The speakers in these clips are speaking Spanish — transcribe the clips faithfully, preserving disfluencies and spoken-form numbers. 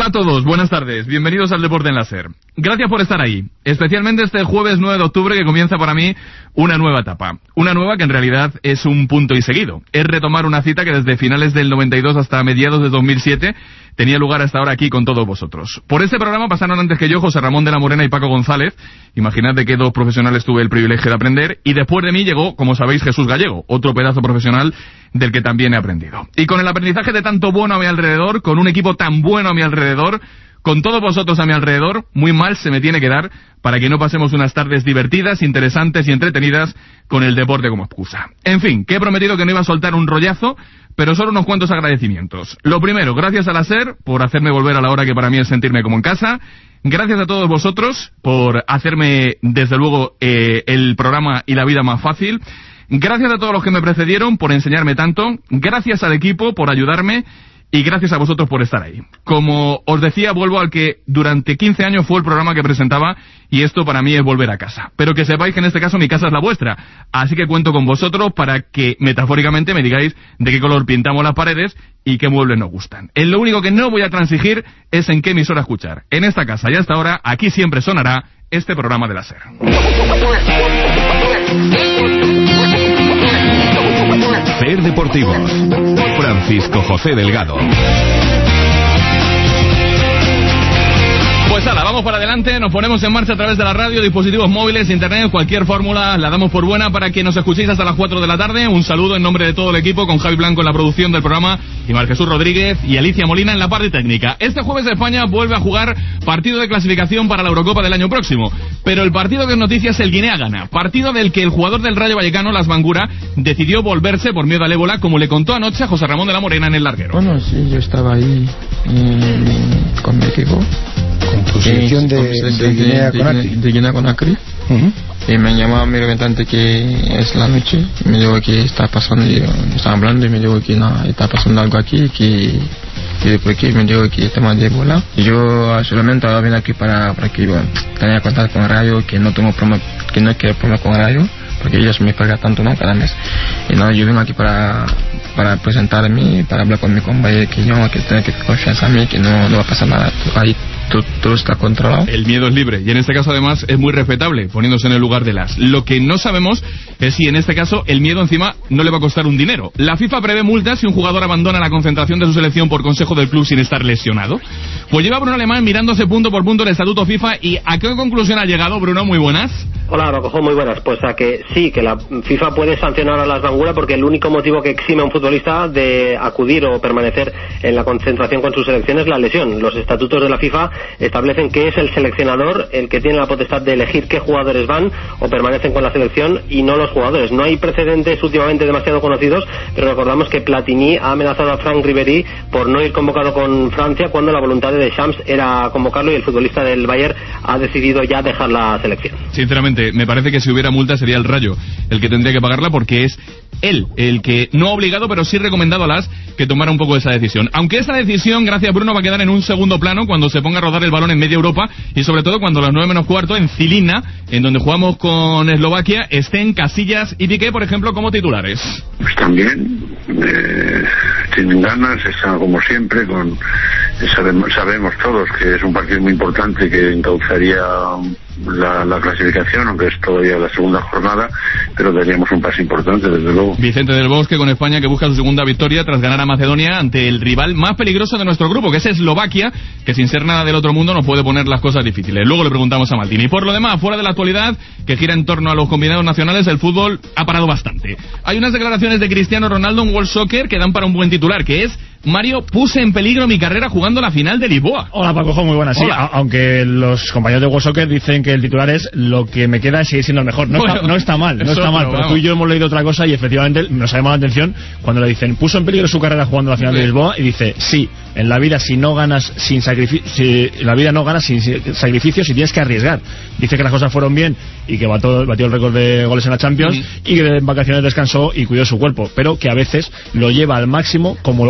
Hola a todos, buenas tardes, bienvenidos al Deporte en la SER. Gracias por estar ahí, especialmente este jueves nueve de octubre que comienza para mí una nueva etapa. Una nueva que en realidad es un punto y seguido. Es retomar una cita que desde finales del noventa y dos hasta mediados de dos mil siete tenía lugar hasta ahora aquí con todos vosotros. Por este programa pasaron antes que yo José Ramón de la Morena y Paco González. Imaginad de qué dos profesionales tuve el privilegio de aprender. Y después de mí llegó, como sabéis, Jesús Gallego, otro pedazo profesional del que también he aprendido. Y con el aprendizaje de tanto bueno a mi alrededor, con un equipo tan bueno a mi alrededor, con todos vosotros a mi alrededor, muy mal se me tiene que dar para que no pasemos unas tardes divertidas, interesantes y entretenidas con el deporte como excusa. En fin, que he prometido que no iba a soltar un rollazo, pero solo unos cuantos agradecimientos. Lo primero, gracias a la SER por hacerme volver a la hora que para mí es sentirme como en casa. Gracias a todos vosotros por hacerme, desde luego, eh, el programa y la vida más fácil. Gracias a todos los que me precedieron por enseñarme tanto. Gracias al equipo por ayudarme. Y gracias a vosotros por estar ahí. Como os decía, vuelvo al que durante quince años fue el programa que presentaba, y esto para mí es volver a casa. Pero que sepáis que en este caso mi casa es la vuestra, así que cuento con vosotros para que metafóricamente me digáis de qué color pintamos las paredes y qué muebles nos gustan. En lo único que no voy a transigir es en qué emisora escuchar. En esta casa y hasta ahora, aquí siempre sonará este programa de la SER. SER Deportivos, Francisco José Delgado. Pues ala, vamos para adelante, nos ponemos en marcha a través de la radio, dispositivos móviles, internet, cualquier fórmula la damos por buena para que nos escuchéis hasta las cuatro de la tarde. Un saludo en nombre de todo el equipo, con Javi Blanco en la producción del programa y Mar Jesús Rodríguez y Alicia Molina en la parte técnica. Este jueves España vuelve a jugar partido de clasificación para la Eurocopa del año próximo, pero el partido que es noticia es el Guinea-Ghana, partido del que el jugador del Rayo Vallecano, Las Bangura, decidió volverse por miedo al ébola, como le contó anoche a José Ramón de la Morena en el larguero. Bueno, sí, yo estaba ahí eh, con mi equipo. Con tu selección de, de, de Guinea Conakry. De Guinea Conakry. Uh-huh. Y me llamaba mi representante que es la noche. Y me dijo que está pasando. Y yo estaba hablando y me dijo que no, está pasando algo aquí. Que, que después que me dijo que tema de ébola. Y yo solamente ahora vine aquí para, para que bueno, tenga contacto con el Rayo. Que no tengo problema, que no quiero problema con el Rayo, porque ellos me pagan tanto, ¿no? Cada mes. Y nada, yo vengo aquí para para presentarme, para hablar con mi compañero, que yo, que tenga que confianza en mí, que no, no va a pasar nada. Ahí todo, todo está controlado. El miedo es libre, y en este caso además es muy respetable, poniéndose en el lugar de las. Lo que no sabemos es si en este caso el miedo encima no le va a costar un dinero. La FIFA prevé multas si un jugador abandona la concentración de su selección por consejo del club sin estar lesionado. Pues lleva Bruno Alemán mirándose punto por punto el estatuto FIFA. ¿Y a qué conclusión ha llegado, Bruno? Muy buenas. Hola, Rocojo, muy buenas. Pues a que sí, que la FIFA puede sancionar a Las Bangura porque el único motivo que exime a un futbolista de acudir o permanecer en la concentración con su selección es la lesión. Los estatutos de la FIFA establecen que es el seleccionador el que tiene la potestad de elegir qué jugadores van o permanecen con la selección y no los jugadores. No hay precedentes últimamente demasiado conocidos, pero recordamos que Platini ha amenazado a Franck Ribéry por no ir convocado con Francia cuando la voluntad de Deschamps era convocarlo, y el futbolista del Bayern ha decidido ya dejar la selección. Sinceramente, me parece que si hubiera multa sería el Rayo el que tendría que pagarla, porque es él el que no ha obligado, pero sí recomendado a las que tomara un poco esa decisión. Aunque esa decisión, gracias Bruno, va a quedar en un segundo plano cuando se ponga a rodar el balón en media Europa, y sobre todo cuando a las nueve menos cuarto en Cilina, en donde jugamos con Eslovaquia, estén Casillas y Piqué, por ejemplo, como titulares. Están bien, eh, tienen ganas, están como siempre, con sabemos, sabemos todos que es un partido muy importante que encauzaría La, la clasificación, aunque es todavía la segunda jornada, pero daríamos un paso importante, desde luego. Vicente del Bosque con España, que busca su segunda victoria tras ganar a Macedonia ante el rival más peligroso de nuestro grupo, que es Eslovaquia, que sin ser nada del otro mundo nos puede poner las cosas difíciles. Luego le preguntamos a Martín. Y por lo demás, fuera de la actualidad, que gira en torno a los combinados nacionales, el fútbol ha parado bastante. Hay unas declaraciones de Cristiano Ronaldo en World Soccer que dan para un buen titular, que es: Mario, puse en peligro mi carrera jugando la final de Lisboa. Hola, Paco, muy buenas. Sí, a- aunque los compañeros de World Soccer dicen que el titular es: lo que me queda es seguir siendo el mejor. No, bueno, está, no está mal, no está mal, pero vamos. Tú y yo hemos leído otra cosa y efectivamente nos ha llamado la atención cuando le dicen: puso en peligro su carrera jugando la final sí. de Lisboa, y dice: sí, en la vida si no ganas sin sacrificio, si, en la vida no ganas sin sacrificios y tienes que arriesgar. Dice que las cosas fueron bien y que batió, batió el récord de goles en la Champions, mm. y que en vacaciones descansó y cuidó su cuerpo, pero que a veces lo lleva al máximo, como lo hacen todos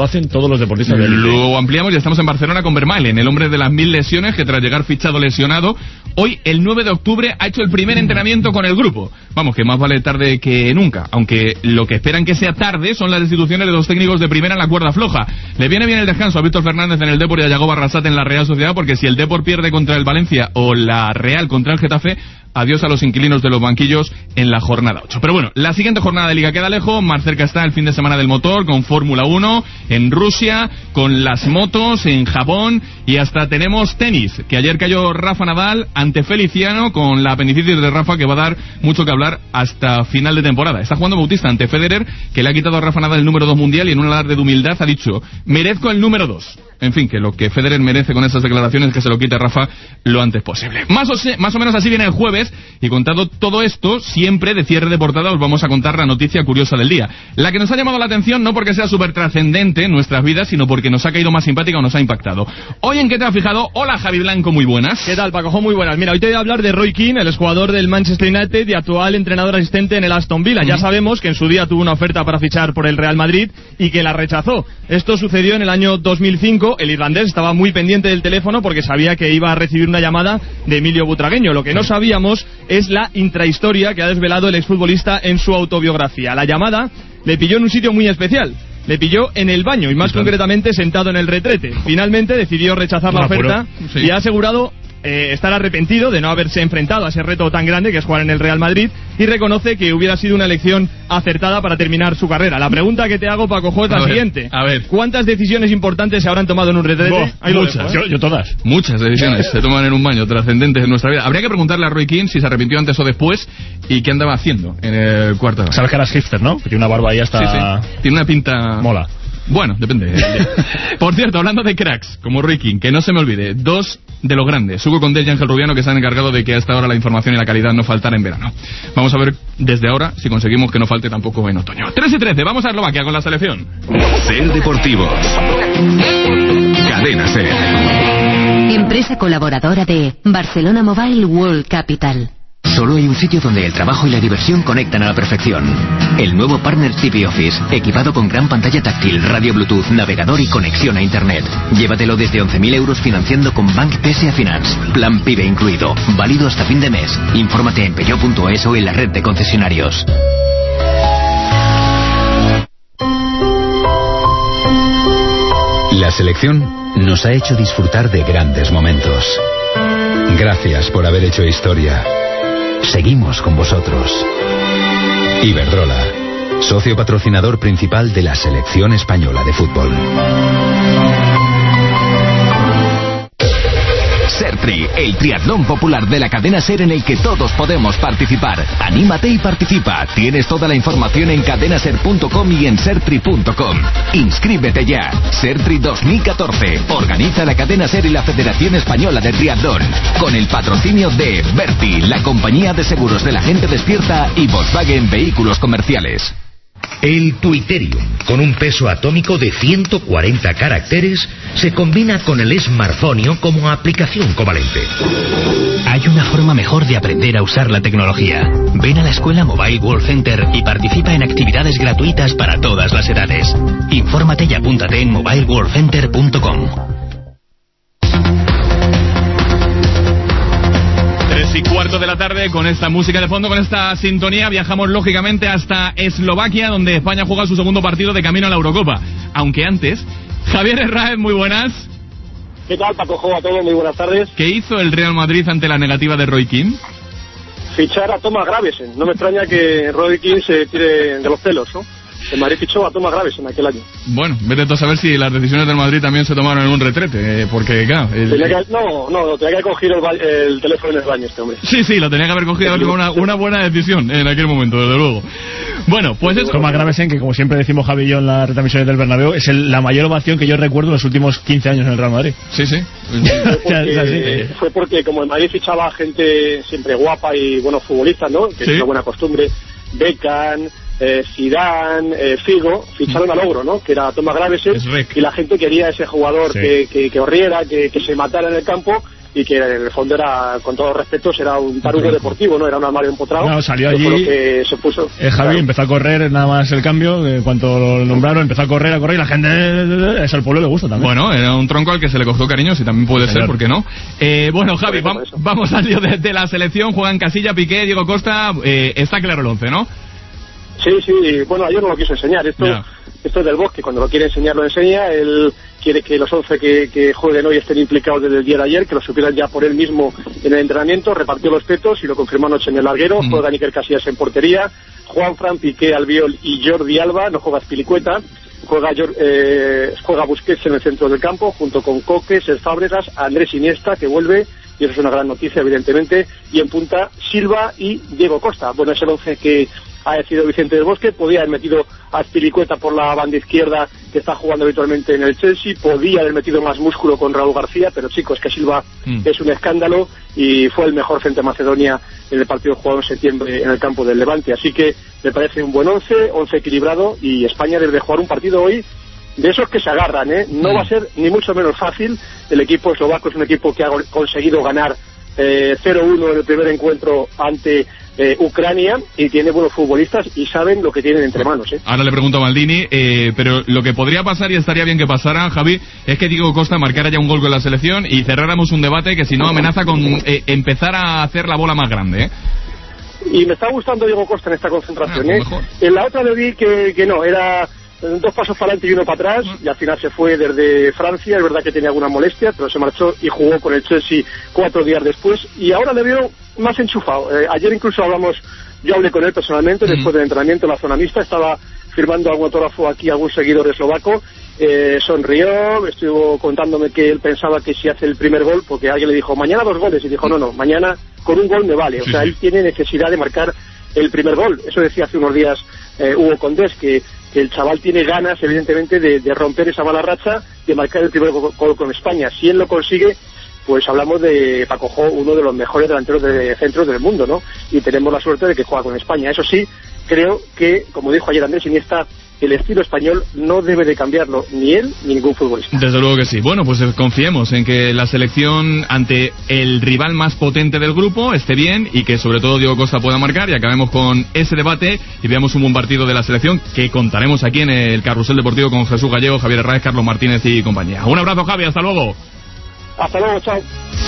todos los deportistas del Lo ampliamos y estamos en Barcelona con Vermaelen, el hombre de las mil lesiones, que tras llegar fichado lesionado, hoy, el nueve de octubre, ha hecho el primer entrenamiento con el grupo. Vamos, que más vale tarde que nunca, aunque lo que esperan que sea tarde son las destituciones de dos técnicos de primera en la cuerda floja. Le viene bien el descanso a Víctor Fernández en el Depor y a Yago Barrasate en la Real Sociedad, porque si el Depor pierde contra el Valencia o la Real contra el Getafe, adiós a los inquilinos de los banquillos en la jornada ocho. Pero bueno, la siguiente jornada de Liga queda lejos, más cerca está el fin de semana del motor, con Fórmula uno, en Rusia, con las motos, en Japón, y hasta tenemos tenis, que ayer cayó Rafa Nadal ante Feliciano, con la apendicitis de Rafa, que va a dar mucho que hablar hasta final de temporada. Está jugando Bautista ante Federer, que le ha quitado a Rafa Nadal el número dos mundial, y en un alarde de humildad ha dicho, merezco el número dos. En fin, que lo que Federer merece con esas declaraciones es que se lo quite a Rafa lo antes posible. Más o, se, más o menos así viene el jueves, y contado todo esto, siempre de cierre de portada os vamos a contar la noticia curiosa del día. La que nos ha llamado la atención no porque sea súper trascendente en nuestras vidas, sino porque nos ha caído más simpática o nos ha impactado. Hoy, ¿en qué te has fijado? Hola, Javi Blanco, muy buenas. ¿Qué tal, Paco? Muy buenas. Mira, hoy te voy a hablar de Roy Keane, el exjugador del Manchester United y actual entrenador asistente en el Aston Villa. Mm. Ya sabemos que en su día tuvo una oferta para fichar por el Real Madrid y que la rechazó. Esto sucedió en el año dos mil cinco. El irlandés estaba muy pendiente del teléfono porque sabía que iba a recibir una llamada de Emilio Butragueño. Lo que no sabíamos es la intrahistoria que ha desvelado el exfutbolista en su autobiografía. La llamada le pilló en un sitio muy especial. Le pilló en el baño y más concretamente sentado en el retrete. Finalmente decidió rechazar la oferta sí. y ha asegurado eh, estar arrepentido de no haberse enfrentado a ese reto tan grande que es jugar en el Real Madrid, y reconoce que hubiera sido una elección acertada para terminar su carrera. La pregunta que te hago, Paco Jo, es la a siguiente. Ver, a ver. ¿Cuántas decisiones importantes se habrán tomado en un retrete? Bo, muchas. Dejo, ¿eh? yo, yo todas. Muchas decisiones se toman en un baño, trascendentes en nuestra vida. Habría que preguntarle a Roy Keane si se arrepintió antes o después y qué andaba haciendo en el cuarto. Sabes que era hipster, ¿no? Tiene una barba ahí hasta... Sí, sí. Tiene una pinta... Mola. Bueno, depende. Por cierto, hablando de cracks, como Roy Keane, que no se me olvide, dos de los grandes, Hugo Condell y Ángel Rubiano, que se han encargado de que hasta ahora la información y la calidad no faltara en verano. Vamos a ver desde ahora si conseguimos que no falte tampoco en otoño. tres y trece, vamos a Eslovaquia con la selección. Ser Deportivos. Cadena Ser. Empresa colaboradora de Barcelona Mobile World Capital. Solo hay un sitio donde el trabajo y la diversión conectan a la perfección. El nuevo Partner T V Office, equipado con gran pantalla táctil, radio Bluetooth, navegador y conexión a Internet. Llévatelo desde once mil euros financiando con Bank P S A Finance. Plan PIBE incluido. Válido hasta fin de mes. Infórmate en peugeot punto es o en la red de concesionarios. La selección nos ha hecho disfrutar de grandes momentos. Gracias por haber hecho historia. Seguimos con vosotros. Iberdrola, socio patrocinador principal de la Selección Española de Fútbol. Sertri, el triatlón popular de la cadena SER en el que todos podemos participar. Anímate y participa. Tienes toda la información en cadenaser punto com y en sertri punto com. Inscríbete ya. Sertri dos mil catorce. Organiza la cadena SER y la Federación Española de Triatlón. Con el patrocinio de Berti, la compañía de seguros de la gente despierta, y Volkswagen Vehículos Comerciales. El Twitterium, con un peso atómico de ciento cuarenta caracteres, se combina con el smartphone como aplicación covalente. Hay una forma mejor de aprender a usar la tecnología. Ven a la escuela Mobile World Center y participa en actividades gratuitas para todas las edades. Infórmate y apúntate en mobile world center punto com. Y cuarto de la tarde, con esta música de fondo, con esta sintonía, viajamos lógicamente hasta Eslovaquia, donde España juega su segundo partido de camino a la Eurocopa. Aunque antes, Javier Herráez, muy buenas. ¿Qué tal, Paco Jo? A todos, muy buenas tardes. ¿Qué hizo el Real Madrid ante la negativa de Roy Keane? Fichar a Thomas Gravesen. No me extraña que Roy Keane se tire de los pelos, ¿no? El Madrid fichó a Thomas Gravesen en aquel año. Bueno, vete tú a saber si las decisiones del Madrid también se tomaron en un retrete, eh, porque, claro... El... Tenía que, no, no, tenía que haber cogido el, ba- el teléfono en el baño este hombre. Sí, sí, lo tenía que haber cogido, haber una, una buena decisión en aquel momento, desde luego. Bueno, pues eso... Thomas Gravesen, que como siempre decimos Javi y yo en las retransmisiones del Bernabéu, es el, la mayor ovación que yo recuerdo en los últimos quince años en el Real Madrid. Sí, sí. Fue porque, fue porque como el Madrid fichaba gente siempre guapa y buenos futbolistas, ¿no? Que ¿sí? Es una buena costumbre. Beckham... Eh, Zidane, eh, Figo, ficharon al ogro, ¿no? Que era Thomas Gravesen, y la gente quería ese jugador sí. que, que, que corriera, que, que se matara en el campo, y que en el fondo era, con todos los respetos, era un tarugo deportivo, no era un armario empotrado. No, salió allí, lo que se puso. Eh, Javi claro. empezó a correr, nada más el cambio, en cuanto lo nombraron, empezó a correr, a correr, y la gente, eso al pueblo le gusta también. Bueno, era un tronco al que se le cogió cariño, si también puede sí, ser, ¿por qué no? Eh, bueno, Javi, va, vamos al lío de, de la selección, juegan Casilla, Piqué, Diego Costa, eh, está claro el once, ¿no? Sí, sí, bueno, ayer no lo quiso enseñar, esto, yeah. esto es del Bosque, cuando lo quiere enseñar lo enseña, él quiere que los once que, que jueguen hoy estén implicados desde el día de ayer, que lo supieran ya por él mismo en el entrenamiento, repartió los petos y lo confirmó anoche en el larguero, mm. juega Níker Casillas en portería, Juanfran, Piqué, Albiol y Jordi Alba, no juega Azpilicueta, juega, eh, juega Busquets en el centro del campo, junto con Coque, Cesc Fábregas, Andrés Iniesta, que vuelve, y eso es una gran noticia, evidentemente, y en punta Silva y Diego Costa. Bueno, es el once que ha decidido Vicente del Bosque, podía haber metido a Azpilicueta por la banda izquierda, que está jugando habitualmente en el Chelsea, podía haber metido más músculo con Raúl García, pero chicos, que Silva mm. es un escándalo y fue el mejor frente a Macedonia en el partido jugado en septiembre en el campo del Levante, así que me parece un buen once, once equilibrado, y España debe jugar un partido hoy de esos que se agarran, ¿eh? No mm. va a ser ni mucho menos fácil. El equipo eslovaco es un equipo que ha conseguido ganar eh, cero uno en el primer encuentro ante eh, Ucrania, y tiene buenos futbolistas y saben lo que tienen entre manos, ¿eh? Ahora le pregunto a Maldini, eh, pero lo que podría pasar, y estaría bien que pasara, Javi, es que Diego Costa marcara ya un gol con la selección y cerráramos un debate que si no amenaza con eh, empezar a hacer la bola más grande, ¿eh? Y me está gustando Diego Costa en esta concentración, ah, ¿eh? En la otra le vi que, que no, era dos pasos para adelante y uno para atrás, y al final se fue desde Francia. Es verdad que tenía alguna molestia, pero se marchó y jugó con el Chelsea cuatro días después, y ahora le veo más enchufado. Eh, ayer incluso hablamos, yo hablé con él personalmente mm. después del entrenamiento en la zona mixta, estaba firmando algún autógrafo aquí, algún seguidor eslovaco, eh, sonrió, estuvo contándome que él pensaba que si hace el primer gol, porque alguien le dijo mañana dos goles, y dijo no, no, mañana con un gol me vale, o sí, sea, sí. él tiene necesidad de marcar el primer gol. Eso decía hace unos días eh, Hugo Condés, que que el chaval tiene ganas, evidentemente, de, de romper esa mala racha, de marcar el primer gol con España. Si él lo consigue, pues hablamos de Paco Jo, uno de los mejores delanteros de centros del mundo, ¿no? Y tenemos la suerte de que juega con España. Eso sí, creo que, como dijo ayer Andrés Iniesta, el estilo español no debe de cambiarlo ni él ni ningún futbolista. Desde luego que sí. Bueno, pues confiemos en que la selección, ante el rival más potente del grupo, esté bien, y que sobre todo Diego Costa pueda marcar, y acabemos con ese debate y veamos un buen partido de la selección, que contaremos aquí en el Carrusel Deportivo con Jesús Gallego, Javier Herráez, Carlos Martínez y compañía. Un abrazo, Javi, hasta luego. Hasta luego, chao.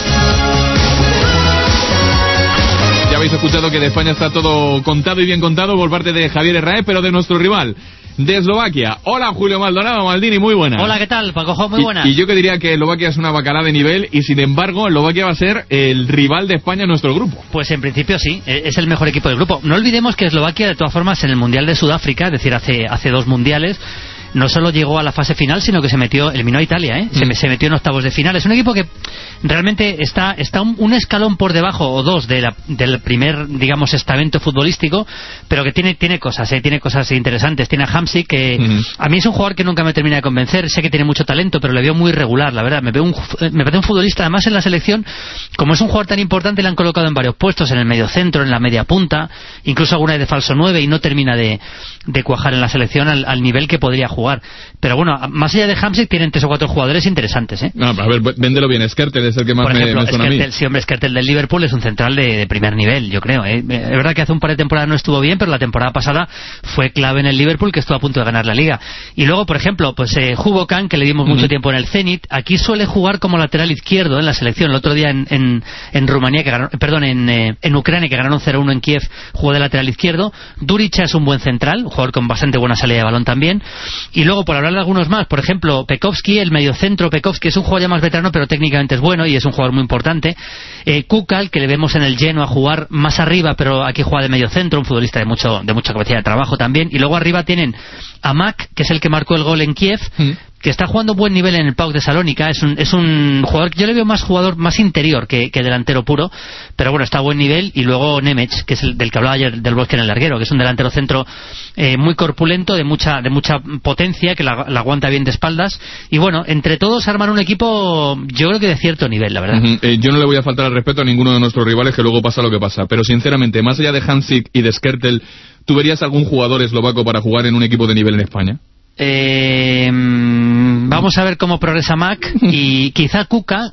Ya habéis escuchado que de España está todo contado y bien contado por parte de Javier Herráez, pero de nuestro rival de Eslovaquia. Hola, Julio Maldonado. Maldini, muy buena. Hola, ¿qué tal, Paco Jo? Muy buena. Y, y yo que diría que Eslovaquia es una bacalá de nivel, y sin embargo Eslovaquia va a ser el rival de España en nuestro grupo. Pues en principio sí, es el mejor equipo del grupo. No olvidemos que Eslovaquia, de todas formas, en el Mundial de Sudáfrica, es decir, hace, hace dos mundiales, no solo llegó a la fase final, sino que se metió, eliminó a Italia, ¿eh? Se, mm. se metió en octavos de final. Es un equipo que realmente está, está un, un escalón por debajo o dos de la, del primer, digamos, estamento futbolístico, pero que tiene, tiene cosas, ¿eh? Tiene cosas interesantes. Tiene a Hamsik, que mm. a mí es un jugador que nunca me termina de convencer. Sé que tiene mucho talento, pero le veo muy regular, la verdad. Me, veo un, me parece un futbolista, además en la selección, como es un jugador tan importante, le han colocado en varios puestos, en el medio centro, en la media punta, incluso alguna vez de falso nueve, y no termina de, de cuajar en la selección al, al nivel que podría jugar. Pero bueno, más allá de Hamsik, tienen tres o cuatro jugadores interesantes, ¿eh? No, a ver, véndelo bien. Skrtel es el que más Por ejemplo, me, me suena Skrtel, a mí. Sí, hombre, Skrtel del Liverpool es un central de, de primer nivel, yo creo, ¿eh? Es verdad que hace un par de temporadas no estuvo bien, pero la temporada pasada fue clave en el Liverpool, que estuvo a punto de ganar la Liga. Y luego, por ejemplo, pues eh, Hugo Khan, que le dimos mucho mm. tiempo en el Zenit, aquí suele jugar como lateral izquierdo en la selección. El otro día en, en, en Rumanía, que ganó, perdón, en, eh, en Ucrania, que ganaron cero uno en Kiev, jugó de lateral izquierdo. Durica es un buen central, un jugador con bastante buena salida de balón también. Y luego, por hablar de algunos más, por ejemplo, Pekovski, el mediocentro Pekovski, es un jugador ya más veterano, pero técnicamente es bueno y es un jugador muy importante. Eh, Kukal, que le vemos en el Genoa jugar más arriba, pero aquí juega de mediocentro, un futbolista de mucho de mucha capacidad de trabajo también. Y luego arriba tienen a Mac, que es el que marcó el gol en Kiev, mm. que está jugando buen nivel en el PAOK de Salónica. Es un, es un jugador que yo le veo más jugador, más interior que, que delantero puro, pero bueno, está a buen nivel. Y luego Nemec, que es el del que hablaba ayer del Bosque en el larguero, que es un delantero centro eh, muy corpulento, de mucha de mucha potencia, que la, la aguanta bien de espaldas. Y bueno, entre todos arman un equipo, yo creo que de cierto nivel, la verdad. Uh-huh. eh, yo no le voy a faltar al respeto a ninguno de nuestros rivales, que luego pasa lo que pasa, pero sinceramente, más allá de Hamsik y de Skrtel, ¿tú verías algún jugador eslovaco para jugar en un equipo de nivel en España? Eh, vamos a ver cómo progresa Mac, y quizá Kuka.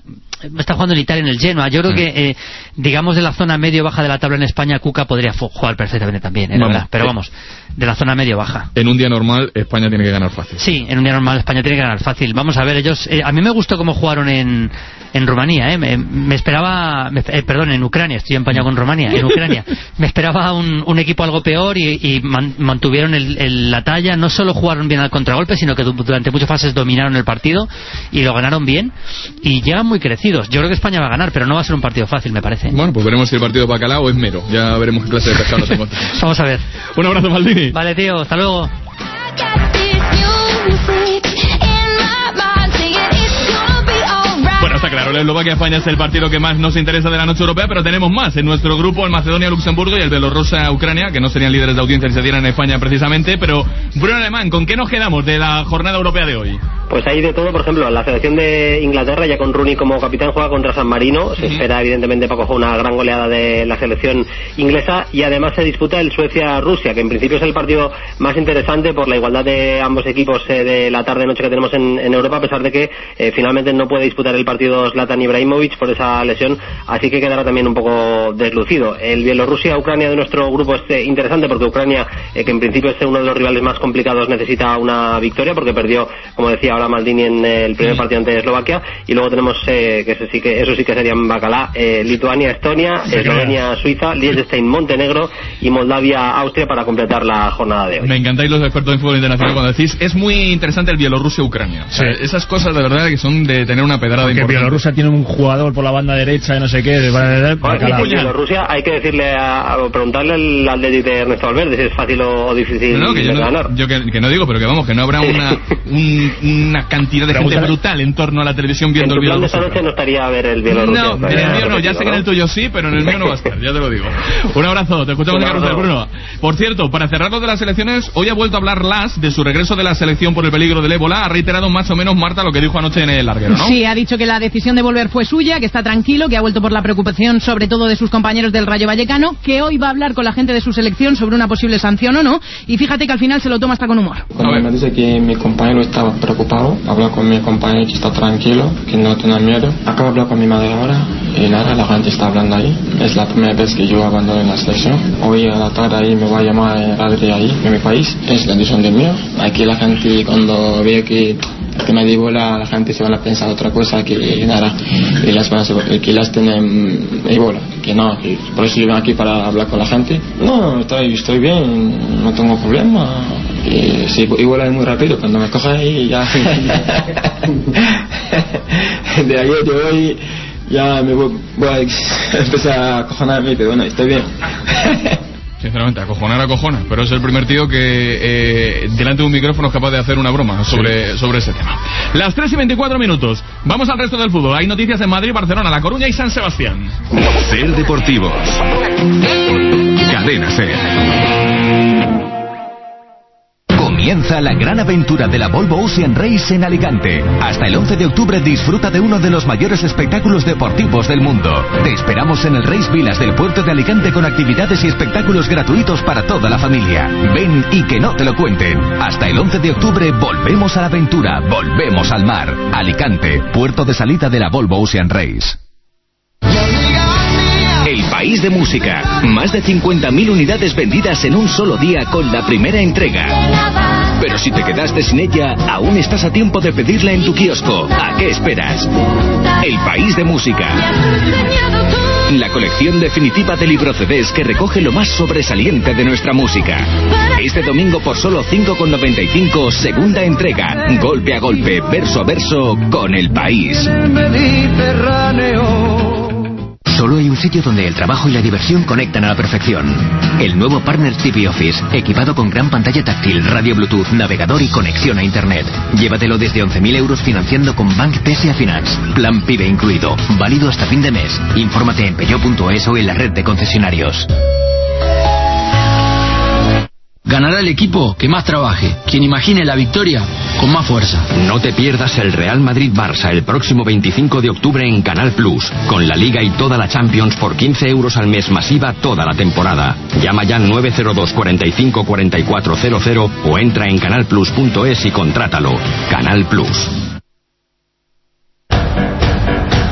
está jugando en Italia en el Genoa. Yo creo mm. que, eh, digamos, de la zona medio-baja de la tabla en España, Cuca podría jugar perfectamente también, ¿eh? Vamos, pero vamos, de la zona medio-baja. En un día normal, España tiene que ganar fácil. Sí, en un día normal, España tiene que ganar fácil. Vamos a ver, ellos... Eh, a mí me gustó cómo jugaron en, en Rumanía, ¿eh? Me, me esperaba... Me, eh, perdón, en Ucrania, estoy empañado con Rumanía. En Ucrania. Me esperaba un, un equipo algo peor y, y man, mantuvieron el, el, la talla. No solo jugaron bien al contragolpe, sino que durante muchas fases dominaron el partido y lo ganaron bien. Y llegan muy crecidos. Yo creo que España va a ganar, pero no va a ser un partido fácil, me parece. Bueno, pues veremos si el partido de bacalao es mero. Ya veremos qué clase de pescado nos encontramos. Vamos a ver. Un abrazo, Maldini. Vale, tío. Hasta luego. Bueno, está claro, la Eslovaquia-España es el partido que más nos interesa de la noche europea, pero tenemos más. En nuestro grupo, el Macedonia-Luxemburgo y el Bielorrusia-Ucrania, que no serían líderes de audiencia si se dieran en España precisamente. Pero, Bruno Alemán, ¿con qué nos quedamos de la jornada europea de hoy? Pues hay de todo. Por ejemplo, la selección de Inglaterra, ya con Rooney como capitán, juega contra San Marino. Se espera, evidentemente, para coger una gran goleada de la selección inglesa. Y además se disputa el Suecia-Rusia, que en principio es el partido más interesante por la igualdad de ambos equipos eh, de la tarde-noche que tenemos en, en Europa, a pesar de que eh, finalmente no puede disputar el partido Zlatan Ibrahimovic por esa lesión, así que quedará también un poco deslucido. El Bielorrusia-Ucrania de nuestro grupo es eh, interesante porque Ucrania, eh, que en principio es uno de los rivales más complicados, necesita una victoria porque perdió, como decía ahora Maldini, en el primer sí. partido ante Eslovaquia. Y luego tenemos, eh, que, eso sí que eso sí que sería en bacalá, eh, Lituania-Estonia, Eslovenia-Suiza, Liechtenstein-Montenegro y Moldavia-Austria para completar la jornada de hoy. Me encantáis los expertos en fútbol internacional cuando decís, es muy interesante el Bielorrusia-Ucrania. Sí. O sea, esas cosas de verdad que son de tener una pedrada porque importante. Bielorrusia tiene un jugador por la banda derecha y no sé qué. De, de, de, Bielorrusia hay que decirle a, a preguntarle al Atlético de Ernesto Valverde si es fácil o, o difícil no, no, que de yo ganar. No, yo que, que no digo, pero que vamos, que no habrá una un, una cantidad de gente brutal en torno a la televisión viendo el Bielorrusia. En tu plan de esta noche no estaría a ver el Bielorrusia. No, en el mío no, ya sé que en el tuyo sí, pero en el mío no va a estar, ya te lo digo. Un abrazo, te escuchamos en Carrusel, Bruno. Por cierto, para cerrar lo de las elecciones, hoy ha vuelto a hablar Las de su regreso de la selección por el peligro del ébola. Ha reiterado más o menos, Marta, lo que dijo anoche en el larguero, ¿no? Sí, ha dicho que la decisión de volver fue suya, que está tranquilo, que ha vuelto por la preocupación sobre todo de sus compañeros del Rayo Vallecano, que hoy va a hablar con la gente de su selección sobre una posible sanción o no, y fíjate que al final se lo toma hasta con humor. Cuando me dice que mi compañero estaba preocupado, habla con mi compañero que está tranquilo, que no tiene miedo. Acabo de hablar con mi madre ahora y nada, la gente está hablando ahí. Es la primera vez que yo abandono la selección. Hoy a la tarde ahí me va a llamar el padre ahí, en mi país. Es la decisión del mío. Aquí la gente cuando ve que el tema de Ebola, la gente se van a pensar otra cosa que nada, que las, que las tienen Ebola, que no, que por eso yo vengo aquí para hablar con la gente. No, estoy, estoy bien, no tengo problema. Y si Ebola es muy rápido, cuando me coge ahí ya de ayer de hoy ya me voy, voy a empezar a acojonarme, pero bueno, estoy bien. Sinceramente, acojonar acojona, pero es el primer tío que eh, delante de un micrófono es capaz de hacer una broma sobre, sí. sobre ese tema. Las tres y veinticuatro minutos. Vamos al resto del fútbol. Hay noticias en Madrid, Barcelona, La Coruña y San Sebastián. Ser Deportivos. Cadena Ser. Comienza la gran aventura de la Volvo Ocean Race en Alicante. Hasta el once de octubre disfruta de uno de los mayores espectáculos deportivos del mundo. Te esperamos en el Race Vilas del puerto de Alicante con actividades y espectáculos gratuitos para toda la familia. Ven y que no te lo cuenten. Hasta el once de octubre volvemos a la aventura, volvemos al mar. Alicante, puerto de salida de la Volvo Ocean Race. El País de Música. Más de cincuenta mil unidades vendidas en un solo día con la primera entrega. Pero si te quedaste sin ella, aún estás a tiempo de pedirla en tu kiosco. ¿A qué esperas? El País de Música. La colección definitiva de libro-C Ds que recoge lo más sobresaliente de nuestra música. Este domingo por solo cinco con noventa y cinco, segunda entrega. Golpe a golpe, verso a verso, con El País. Solo hay un sitio donde el trabajo y la diversión conectan a la perfección. El nuevo Partner T V Office, equipado con gran pantalla táctil, radio Bluetooth, navegador y conexión a Internet. Llévatelo desde once mil euros financiando con Bank P S A Finance. Plan PIBE incluido. Válido hasta fin de mes. Infórmate en peugeot punto es o en la red de concesionarios. Ganará el equipo que más trabaje, quien imagine la victoria con más fuerza. No te pierdas el Real Madrid-Barça el próximo veinticinco de octubre en Canal Plus, con la Liga y toda la Champions por quince euros al mes masiva toda la temporada. Llama ya al nueve cero dos, cuarenta y cinco, cuarenta y cuatro cero cero o entra en canal plus punto es y contrátalo. Canal Plus.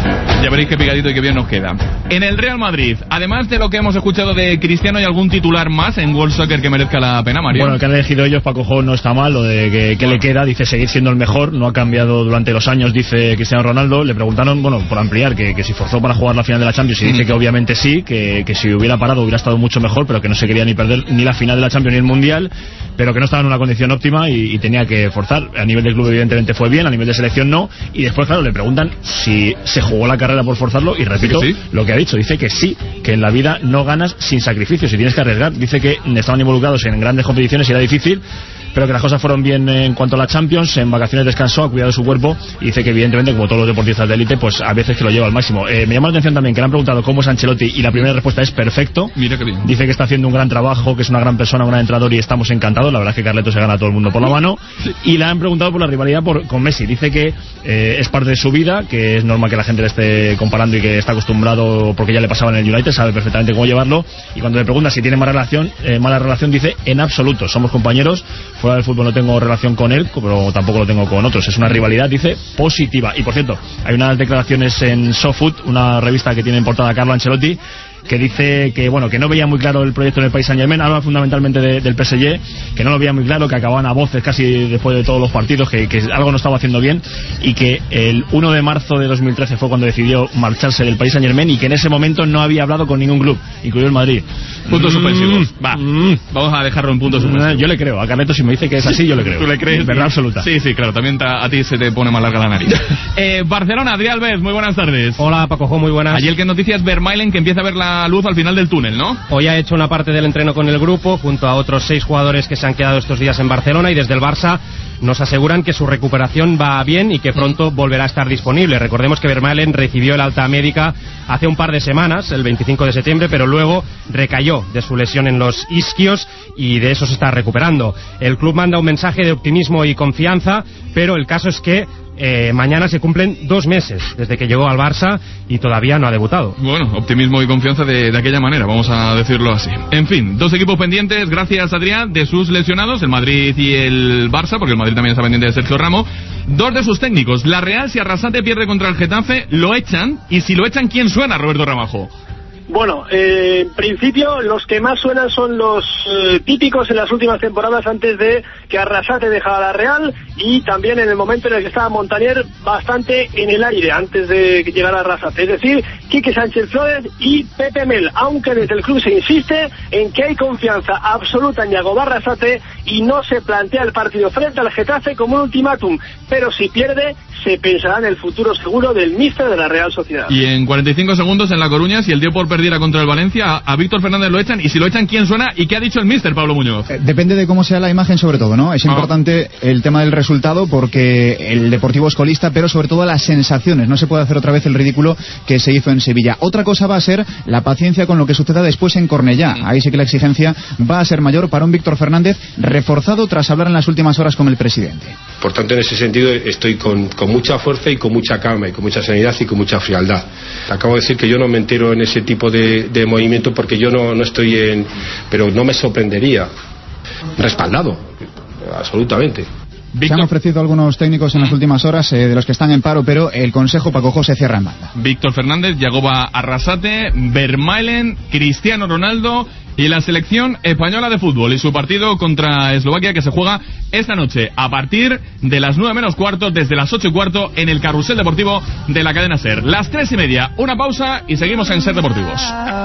Ya veréis qué picadito y qué bien nos queda. En el Real Madrid, además de lo que hemos escuchado de Cristiano, ¿hay algún titular más en World Soccer que merezca la pena, Mario? Bueno, el que han elegido ellos, Paco Jo, no está mal. Lo de que, que le queda, dice seguir siendo el mejor. No ha cambiado durante los años, dice Cristiano Ronaldo. Le preguntaron, bueno, por ampliar, que, que si forzó para jugar la final de la Champions. Y dice que obviamente sí, que, que si hubiera parado hubiera estado mucho mejor, pero que no se quería ni perder ni la final de la Champions ni el Mundial, pero que no estaba en una condición óptima y, y tenía que forzar. A nivel de club evidentemente fue bien, a nivel de selección no. Y después, claro, le preguntan si se jugó la carrera por forzarlo y repito sí, sí. lo que ha dicho. Dice que sí, que en la vida no ganas sin sacrificios y tienes que arriesgar. Dice que estaban involucrados en grandes competiciones y era difícil, pero que las cosas fueron bien en cuanto a la Champions. En vacaciones descansó, ha cuidado de su cuerpo y dice que evidentemente, como todos los deportistas de élite, pues a veces que lo lleva al máximo. Eh, me llama la atención también que le han preguntado cómo es Ancelotti y la primera respuesta es perfecto. Mira que bien. Dice que está haciendo un gran trabajo, que es una gran persona, un gran entrenador y estamos encantados. La verdad es que Carleto se gana a todo el mundo por la mano. Sí. Y le han preguntado por la rivalidad por, con Messi. Dice que eh, es parte de su vida, que es normal que la gente le esté comparando y que está acostumbrado porque ya le pasaba en el United, sabe perfectamente cómo llevarlo. Y cuando le pregunta si tiene mala relación, eh, mala relación dice en absoluto. Somos compañeros, fuera del fútbol no tengo relación con él, pero tampoco lo tengo con otros. Es una rivalidad, dice, positiva. Y por cierto, hay unas declaraciones en SoFoot, una revista que tiene en portada a Carlo Ancelotti, que dice que bueno que no veía muy claro el proyecto en el Paris Saint-Germain, habla fundamentalmente de, del P S G, que no lo veía muy claro, que acababan a voces casi después de todos los partidos, que, que algo no estaba haciendo bien y que el uno de marzo de dos mil trece fue cuando decidió marcharse del Paris Saint-Germain y que en ese momento no había hablado con ningún club, incluido el Madrid. Puntos mm, suspensivos. Va, mm, vamos a dejarlo en puntos suspensivos. Yo le creo, a Carleto si me dice que es así, yo le creo. ¿Tú le crees? Verdad absoluta. Sí, sí, claro, también a, a ti se te pone más larga la nariz. eh, Barcelona, Adrián Alves, muy buenas tardes. Hola, Paco Jo, muy buenas. Ayer que noticias Vermaelen que empieza a ver la luz al final del túnel, ¿no? Hoy ha hecho una parte del entreno con el grupo junto a otros seis jugadores que se han quedado estos días en Barcelona y desde el Barça nos aseguran que su recuperación va bien y que pronto volverá a estar disponible. Recordemos que Vermaelen recibió el alta médica hace un par de semanas, el veinticinco de septiembre, pero luego recayó de su lesión en los isquios y de eso se está recuperando. El club manda un mensaje de optimismo y confianza, pero el caso es que Eh, mañana se cumplen dos meses desde que llegó al Barça y todavía no ha debutado. Bueno, optimismo y confianza de, de aquella manera, vamos a decirlo así. En fin, dos equipos pendientes, gracias Adrián, de sus lesionados, el Madrid y el Barça, porque el Madrid también está pendiente de Sergio Ramos. Dos de sus técnicos, la Real, si Arrasate pierde contra el Getafe, lo echan, y si lo echan, ¿quién suena? Roberto Ramajo. Bueno, eh, en principio los que más suenan son los eh, típicos en las últimas temporadas antes de que Arrasate dejara la Real y también en el momento en el que estaba Montanier bastante en el aire antes de llegar a Arrasate, es decir, Quique Sánchez Flores y Pepe Mel, aunque desde el club se insiste en que hay confianza absoluta en Yago Arrasate y no se plantea el partido frente al Getafe como un ultimátum, pero si pierde se pensará en el futuro seguro del míster de la Real Sociedad. Y en cuarenta y cinco segundos en La Coruña, si el Depor perdiera contra el Valencia, a, a Víctor Fernández lo echan, y si lo echan, ¿quién suena? ¿Y qué ha dicho el míster, Pablo Muñoz? Eh, depende de cómo sea la imagen, sobre todo, ¿no? Es ah. importante el tema del resultado, porque el Deportivo es colista, pero sobre todo las sensaciones. No se puede hacer otra vez el ridículo que se hizo en Sevilla. Otra cosa va a ser la paciencia con lo que suceda después en Cornellá. Ahí sí que la exigencia va a ser mayor para un Víctor Fernández reforzado tras hablar en las últimas horas con el presidente. Por tanto, en ese sentido estoy con, con mucha fuerza y con mucha calma y con mucha serenidad y con mucha frialdad. Acabo de decir que yo no me entero en ese tipo de, de movimiento porque yo no, no estoy en... pero no me sorprendería. Respaldado, absolutamente. Víctor... Se han ofrecido algunos técnicos en las últimas horas eh, de los que están en paro, pero el Consejo Paco José cierra en banda. Víctor Fernández, Yagoba Arrasate, Vermaelen, Cristiano Ronaldo y la selección española de fútbol y su partido contra Eslovaquia que se juega esta noche a partir de las nueve menos cuarto, desde las ocho y cuarto en el Carrusel Deportivo de la cadena SER. Las tres y media, una pausa y seguimos en SER Deportivos.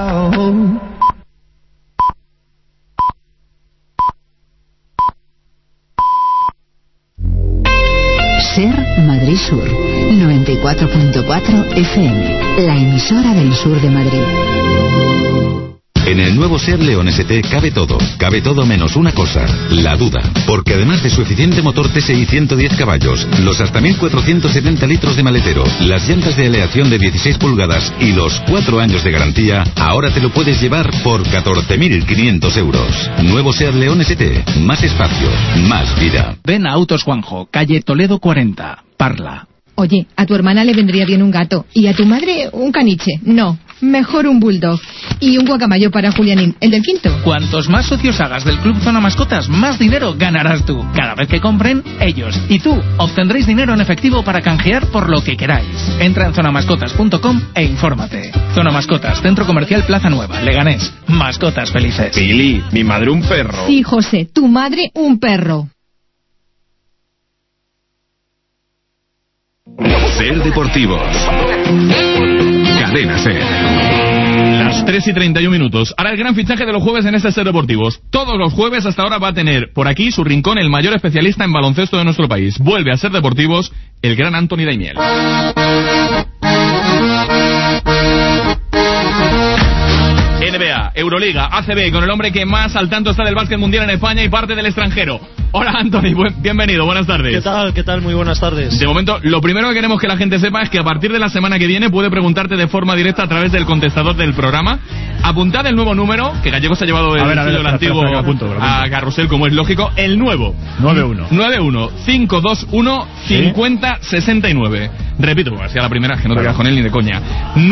SER Madrid Sur, noventa y cuatro punto cuatro F M, la emisora del sur de Madrid. En el nuevo SEAT León S T cabe todo, cabe todo menos una cosa, la duda. Porque además de su eficiente motor T S I ciento diez caballos, los hasta mil cuatrocientos setenta litros de maletero, las llantas de aleación de dieciséis pulgadas y los cuatro años de garantía, ahora te lo puedes llevar por catorce mil quinientos euros. Nuevo SEAT León S T, más espacio, más vida. Ven a Autos Juanjo, calle Toledo cuarenta, Parla. Oye, a tu hermana le vendría bien un gato y a tu madre un caniche. No, mejor un bulldog. Y un guacamayo para Julianín, el del quinto. Cuantos más socios hagas del Club Zona Mascotas, más dinero ganarás tú. Cada vez que compren, ellos y tú obtendréis dinero en efectivo para canjear por lo que queráis. Entra en zona mascotas punto com e infórmate. Zona Mascotas, Centro Comercial Plaza Nueva, Leganés. Mascotas felices. Pili, mi madre un perro. Sí, José, tu madre un perro. Ser Deportivos. Cadena Ser. Las tres y treinta y un minutos. Ahora el gran fichaje de los jueves en este Ser Deportivos. Todos los jueves hasta ahora va a tener por aquí su rincón el mayor especialista en baloncesto de nuestro país. Vuelve a Ser Deportivos el gran Anthony Daimiel. N B A, Euroliga, A C B, con el hombre que más al tanto está del básquet mundial en España y parte del extranjero. Hola Anthony, buen, bienvenido, buenas tardes. ¿Qué tal? ¿Qué tal? Muy buenas tardes. De momento, lo primero que queremos que la gente sepa es que a partir de la semana que viene puede preguntarte de forma directa a través del contestador del programa. Apuntad el nuevo número, que Gallego se ha llevado el, a ver, a ver, el espera, antiguo espera, espera, apunto, apunto. a Carrusel, como es lógico, el nuevo. nueve uno. nueve uno cinco dos uno cinco cero seis nueve. Repito, porque sea la primera, que no te quedas con él ni de coña.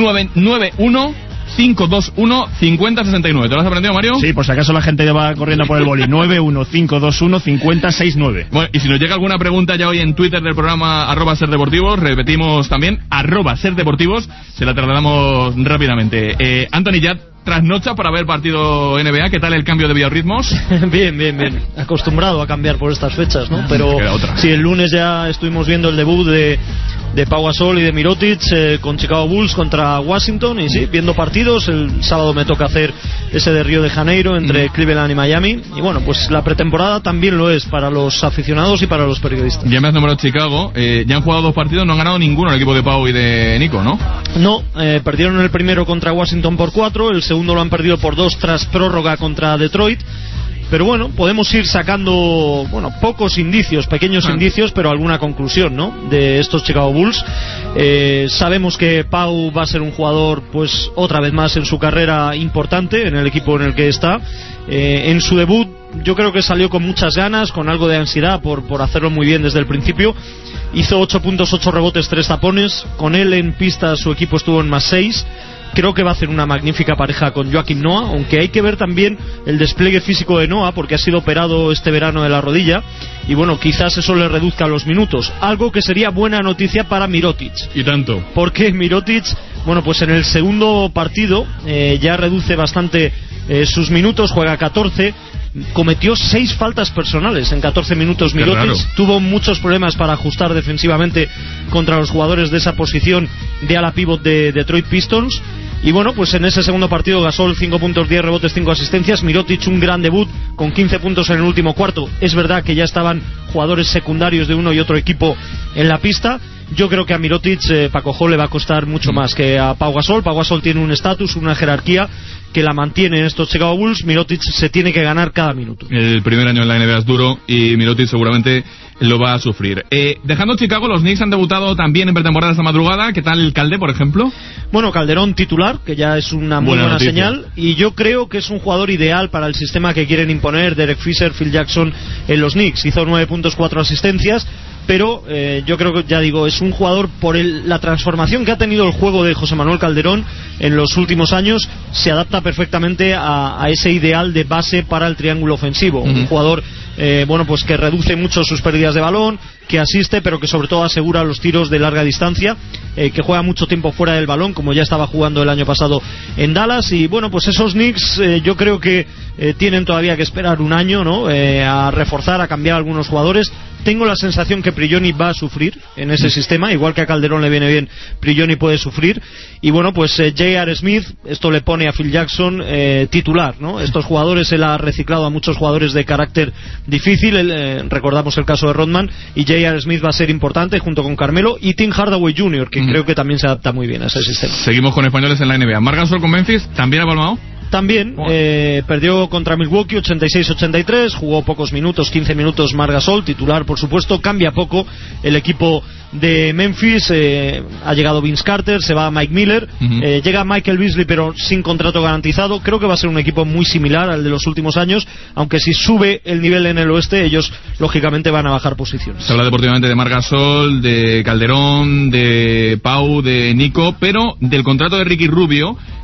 nueve uno cinco dos uno cinco cero seis nueve. ¿Te lo has aprendido, Mario? Sí, por si acaso la gente va corriendo por el boli. nueve uno cinco dos uno cinco cero seis nueve. Bueno, y si nos llega alguna pregunta ya hoy en Twitter del programa arroba Ser Deportivos, repetimos también, arroba Ser Deportivos, se la trasladamos rápidamente. Eh, Anthony, ya trasnocha para ver partido N B A, ¿qué tal el cambio de biorritmos? Bien, bien, bien. Acostumbrado a cambiar por estas fechas, ¿no? Pero sí, el lunes ya estuvimos viendo el debut de, de Pau Gasol y de Mirotic eh, con Chicago Bulls contra Washington, y sí, viendo partidos. El sábado me toca hacer ese de Río de Janeiro entre mm. Cleveland y Miami, y bueno, pues la pretemporada también lo es para los aficionados y para los periodistas. Ya me has nombrado Chicago, eh, ya han jugado dos partidos, no han ganado ninguno el equipo de Pau y de Nico, ¿no? No, eh, perdieron el primero contra Washington por cuatro, el segundo lo han perdido por dos tras prórroga contra Detroit. Pero bueno, podemos ir sacando, bueno, pocos indicios, pequeños ah. indicios, pero alguna conclusión, ¿no?, de estos Chicago Bulls. Eh, sabemos que Pau va a ser un jugador, pues, otra vez más en su carrera importante en el equipo en el que está. Eh, en su debut yo creo que salió con muchas ganas, con algo de ansiedad por, por hacerlo muy bien desde el principio. Hizo ocho puntos, ocho rebotes, tres tapones. Con él en pista su equipo estuvo en más seis. Creo que va a hacer una magnífica pareja con Joakim Noah, aunque hay que ver también el despliegue físico de Noah, porque ha sido operado este verano de la rodilla, y bueno, quizás eso le reduzca los minutos, algo que sería buena noticia para Mirotic. Y tanto. Porque Mirotic, bueno, pues en el segundo partido eh, ya reduce bastante eh, sus minutos, juega catorce, cometió seis faltas personales en catorce minutos. Mirotic tuvo muchos problemas para ajustar defensivamente contra los jugadores de esa posición de ala pívot de Detroit Pistons. Y bueno, pues en ese segundo partido Gasol cinco puntos, diez rebotes, cinco asistencias. Mirotic un gran debut con quince puntos en el último cuarto. Es verdad que ya estaban jugadores secundarios de uno y otro equipo en la pista. Yo creo que a Mirotic, eh, Paco Jo, le va a costar mucho más que a Pau Gasol. Pau Gasol tiene un estatus, una jerarquía que la mantiene en estos Chicago Bulls. Mirotic se tiene que ganar cada minuto. El primer año en la N B A es duro y Mirotic seguramente lo va a sufrir. Eh, dejando Chicago, los Knicks han debutado también en pretemporada esta madrugada. ¿Qué tal Calde, por ejemplo? Bueno, Calderón titular, que ya es una muy buena, buena señal, y yo creo que es un jugador ideal para el sistema que quieren imponer Derek Fisher, Phil Jackson en los Knicks. Hizo nueve puntos, cuatro asistencias, pero eh, yo creo que, ya digo, es un jugador por el, la transformación que ha tenido el juego de José Manuel Calderón en los últimos años. Se adapta perfectamente a, a ese ideal de base para el triángulo ofensivo. Uh-huh. Un jugador eh, bueno, pues que reduce mucho sus pérdidas de balón, que asiste, pero que sobre todo asegura los tiros de larga distancia, eh, que juega mucho tiempo fuera del balón, como ya estaba jugando el año pasado en Dallas. Y bueno, pues esos Knicks eh, yo creo que eh, tienen todavía que esperar un año, ¿no?, eh, a reforzar, a cambiar algunos jugadores. Tengo la sensación que Prigioni va a sufrir en ese sistema, igual que a Calderón le viene bien, Prigioni puede sufrir. Y bueno, pues eh, J R. Smith, esto le pone a Phil Jackson eh, titular, ¿no? Estos jugadores, él ha reciclado a muchos jugadores de carácter difícil, él, eh, recordamos el caso de Rodman, y J R. Smith va a ser importante junto con Carmelo y Tim Hardaway junior, que mm. creo que también se adapta muy bien a ese sistema. Seguimos con españoles en la N B A. Marc Gasol con Memphis, ¿también ha palmado? También, eh, perdió contra Milwaukee ochenta y seis ochenta y tres, jugó pocos minutos, quince minutos Marc Gasol, titular por supuesto. Cambia poco el equipo de Memphis, eh, ha llegado Vince Carter, se va Mike Miller, uh-huh. eh, llega Michael Beasley pero sin contrato garantizado. Creo que va a ser un equipo muy similar al de los últimos años, aunque si sube el nivel en el oeste, ellos lógicamente van a bajar posiciones. Se habla deportivamente de Marc Gasol, de Calderón, de Pau, de Nico, pero del contrato de Ricky Rubio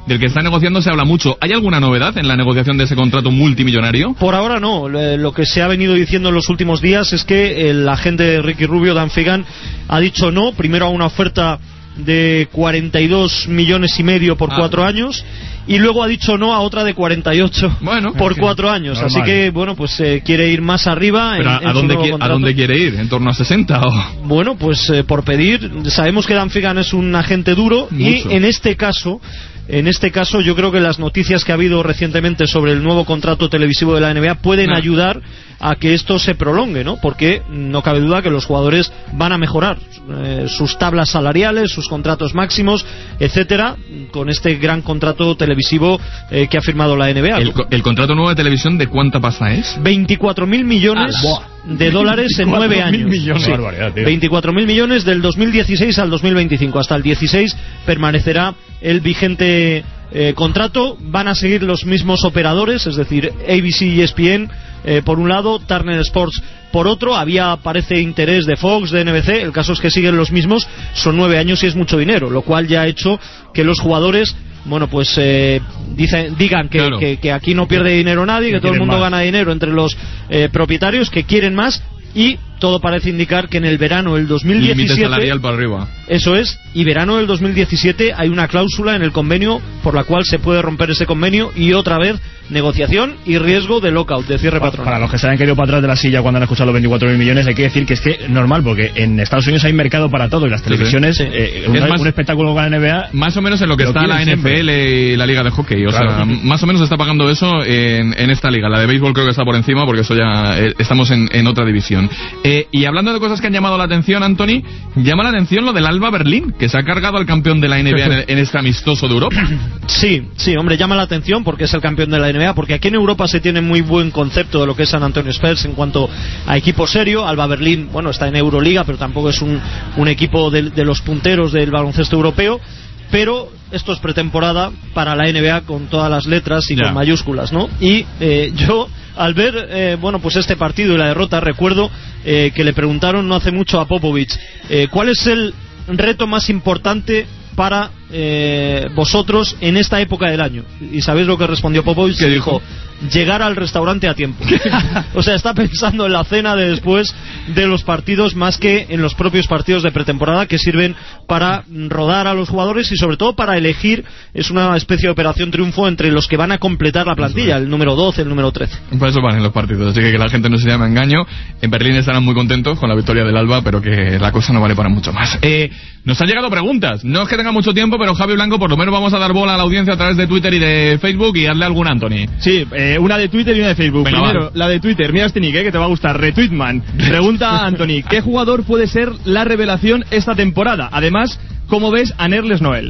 del que está negociando se habla mucho. ¿Hay alguna novedad en la negociación de ese contrato multimillonario? Por ahora no. Lo que se ha venido diciendo en los últimos días es que el agente de Ricky Rubio, Dan Fagan, ha dicho no, primero a una oferta de cuarenta y dos millones y medio por ah. cuatro años, y luego ha dicho no a otra de cuarenta y ocho bueno, por cuatro años. Normal. Así que, bueno, pues eh, quiere ir más arriba. ¿Pero en, a, en dónde qui- ¿A dónde quiere ir? ¿En torno a sesenta? O? Bueno, pues eh, por pedir. Sabemos que Dan Fagan es un agente duro. Mucho. Y en este caso... En este caso yo creo que las noticias que ha habido recientemente sobre el nuevo contrato televisivo de la N B A pueden no. ayudar a que esto se prolongue, ¿no? Porque no cabe duda que los jugadores van a mejorar eh, sus tablas salariales, sus contratos máximos, etcétera, con este gran contrato televisivo eh, que ha firmado la N B A. ¿El, el contrato nuevo de televisión de cuánta pasta es? veinticuatro mil millones ah, de dólares en nueve años. Millones. Sí. veinticuatro mil millones del dos mil dieciséis al dos mil veinticinco. Hasta el dieciséis permanecerá el vigente eh, contrato. Van a seguir los mismos operadores, es decir, A B C y E S P N eh, por un lado, Turner Sports por otro. Había, parece, interés de Fox, de N B C. El caso es que siguen los mismos. Son nueve años y es mucho dinero, lo cual ya ha hecho que los jugadores, bueno, pues eh, dicen, digan que, claro. que, que aquí no pierde dinero nadie, que, que todo el mundo más. gana dinero entre los eh, propietarios, que quieren más. Y todo parece indicar que en el verano del dos mil diecisiete... Límite salarial para arriba. Eso es, y verano del dos mil diecisiete hay una cláusula en el convenio por la cual se puede romper ese convenio y otra vez negociación y riesgo de lockout, de cierre patronal. Para los que se han querido para atrás de la silla cuando han escuchado los veinticuatro mil millones, hay que decir que es que normal, porque en Estados Unidos hay mercado para todo y las televisiones, sí, sí. Eh, un, más, un espectáculo con la N B A... Más o menos en lo que lo está la N F L siempre. Y la Liga de Hockey, o claro. sea, más o menos está pagando eso en, en esta liga. La de béisbol creo que está por encima, porque eso ya eh, estamos en, en otra división. Eh, y hablando de cosas que han llamado la atención, Anthony, llama la atención lo del Alba Berlín, que se ha cargado al campeón de la N B A en, en este amistoso de Europa. Sí, sí, hombre, llama la atención porque es el campeón de la N B A, porque aquí en Europa se tiene muy buen concepto de lo que es San Antonio Spurs en cuanto a equipo serio. Alba Berlín, bueno, está en Euroliga, pero tampoco es un, un equipo de, de los punteros del baloncesto europeo. Pero esto es pretemporada para la N B A con todas las letras y yeah. con mayúsculas, ¿no? Y eh, yo, al ver, eh, bueno, pues este partido y la derrota, recuerdo eh, que le preguntaron no hace mucho a Popovich, eh, ¿cuál es el reto más importante para eh, vosotros en esta época del año? ¿Y sabéis lo que respondió Popovich? ¿Qué dijo? Llegar al restaurante a tiempo. O sea, está pensando en la cena de después de los partidos más que en los propios partidos de pretemporada, que sirven para rodar a los jugadores y sobre todo para elegir. Es una especie de operación triunfo entre los que van a completar la plantilla, el número doce, el número trece. Por eso van en los partidos, así que que la gente no se llame engaño. En Berlín estarán muy contentos con la victoria del Alba, pero que la cosa no vale para mucho más. Eh, nos han llegado preguntas, no es que tenga mucho tiempo, pero Javi Blanco, por lo menos vamos a dar bola a la audiencia a través de Twitter y de Facebook y darle alguna, Anthony. Sí, eh, una de Twitter y una de Facebook. Venga, primero, va. La de Twitter, mira este nick, eh, que te va a gustar, Retweetman. Pregunta a Anthony, ¿qué jugador puede ser la revelación esta temporada? Además, ¿cómo ves a Nerlens Noel?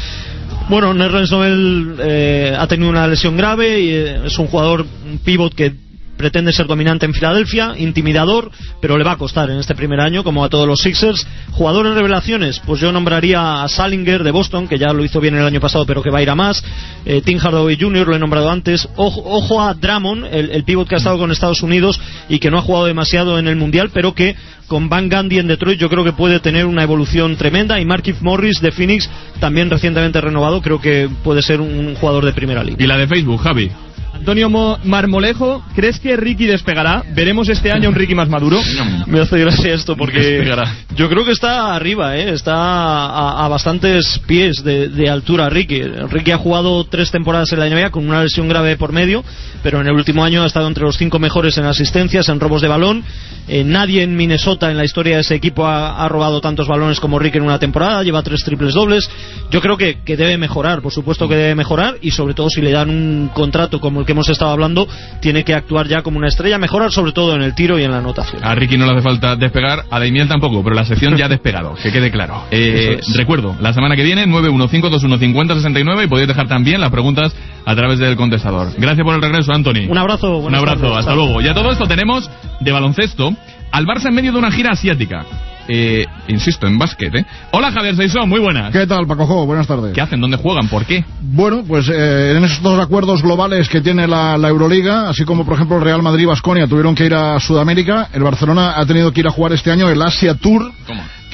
Bueno, Nerlens Noel eh, ha tenido una lesión grave y eh, es un jugador, un pivot que pretende ser dominante en Filadelfia, intimidador, pero le va a costar en este primer año, como a todos los Sixers. Jugadores revelaciones, pues yo nombraría a Salinger de Boston, que ya lo hizo bien el año pasado, pero que va a ir a más. eh, Tim Hardaway junior, lo he nombrado antes. Ojo, ojo a Drummond, el, el pívot que ha estado con Estados Unidos y que no ha jugado demasiado en el Mundial, pero que con Van Gundy en Detroit yo creo que puede tener una evolución tremenda. Y Markieff Morris de Phoenix, también recientemente renovado, creo que puede ser un jugador de primera liga. Y la de Facebook, Javi. Antonio Mo- Marmolejo, ¿crees que Ricky despegará? ¿Veremos este año un Ricky más maduro? Me hace gracia esto porque yo creo que está arriba, ¿eh? Está a, a bastantes pies de, de altura Ricky. Ricky ha jugado tres temporadas en la N B A con una lesión grave por medio, pero en el último año ha estado entre los cinco mejores en asistencias, en robos de balón. Eh, nadie en Minnesota en la historia de ese equipo ha, ha robado tantos balones como Ricky en una temporada, lleva tres triples dobles. Yo creo que, que debe mejorar, por supuesto que debe mejorar, y sobre todo si le dan un contrato como el que hemos estado hablando, tiene que actuar ya como una estrella, mejorar sobre todo en el tiro y en la anotación. A Ricky no le hace falta despegar, a Daimiel tampoco, pero la sección ya ha despegado, que quede claro. Eh, es. Recuerdo, la semana que viene, nueve uno cinco dos uno cinco cero seis nueve, y podéis dejar también las preguntas a través del contestador. Gracias por el regreso, Anthony. Un abrazo. Un abrazo, tardes, hasta luego. Y a todo esto tenemos de baloncesto al Barça en medio de una gira asiática. Eh, insisto, en básquet, ¿eh? Hola, Javier Seisón, muy buenas. ¿Qué tal, Paco Jo? Buenas tardes. ¿Qué hacen? ¿Dónde juegan? ¿Por qué? Bueno, pues eh, en esos dos acuerdos globales que tiene la, la Euroliga, así como por ejemplo el Real Madrid y Baskonia tuvieron que ir a Sudamérica, el Barcelona ha tenido que ir a jugar este año el Asia Tour. ¿Cómo?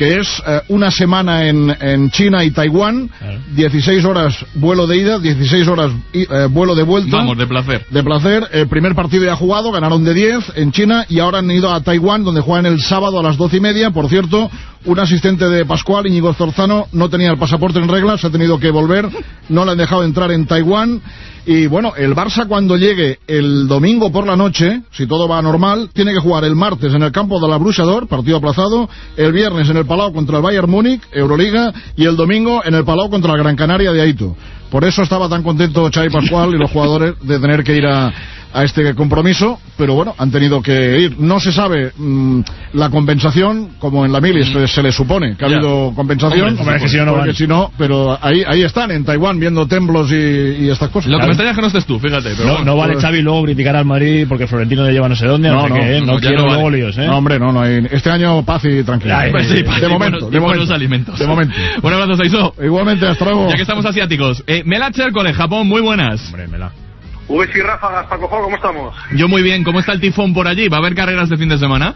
que es eh, una semana en, en China y Taiwán, dieciséis horas vuelo de ida, dieciséis horas eh, vuelo de vuelta. Vamos, de placer. De placer. El primer partido ya jugado, ganaron de diez en China y ahora han ido a Taiwán, donde juegan el sábado a las doce y media. Por cierto, un asistente de Pascual, Íñigo Zorzano, no tenía el pasaporte en regla, se ha tenido que volver, no le han dejado entrar en Taiwán. Y bueno, el Barça cuando llegue el domingo por la noche, si todo va normal, tiene que jugar el martes en el campo de la Borussia Dortmund, partido aplazado, el viernes en el Palau contra el Bayern Múnich, Euroliga, y el domingo en el Palau contra la Gran Canaria de Aito. Por eso estaba tan contento Xavi Pascual y los jugadores de tener que ir a, a este compromiso, pero bueno, han tenido que ir. No se sabe mmm, la compensación, como en la Milis mm. se le supone que ha ya. habido compensación, Hombre, que si no, no porque si no, pero ahí ahí están, en Taiwán, viendo templos y, y estas cosas. Lo que me extraña es que no estés tú, fíjate. Pero no, bueno, no vale pues... Xavi luego criticar al Madrid porque Florentino le lleva no sé dónde, no, no, que, ¿eh? no, no quiero no vale. luego líos, ¿eh? No, hombre, no, no hay. Este año paz y tranquilidad. Pues sí, de, de momento, de momento. Los alimentos. De momento. Un abrazo, Saiso. Igualmente, hasta luego. Ya que estamos asiáticos, eh, Mela Chercole, Japón, muy buenas. Hombre, Mela. V S y Ráfagas, Paco Jo, ¿cómo estamos? Yo muy bien, ¿cómo está el tifón por allí? ¿Va a haber carreras de fin de semana?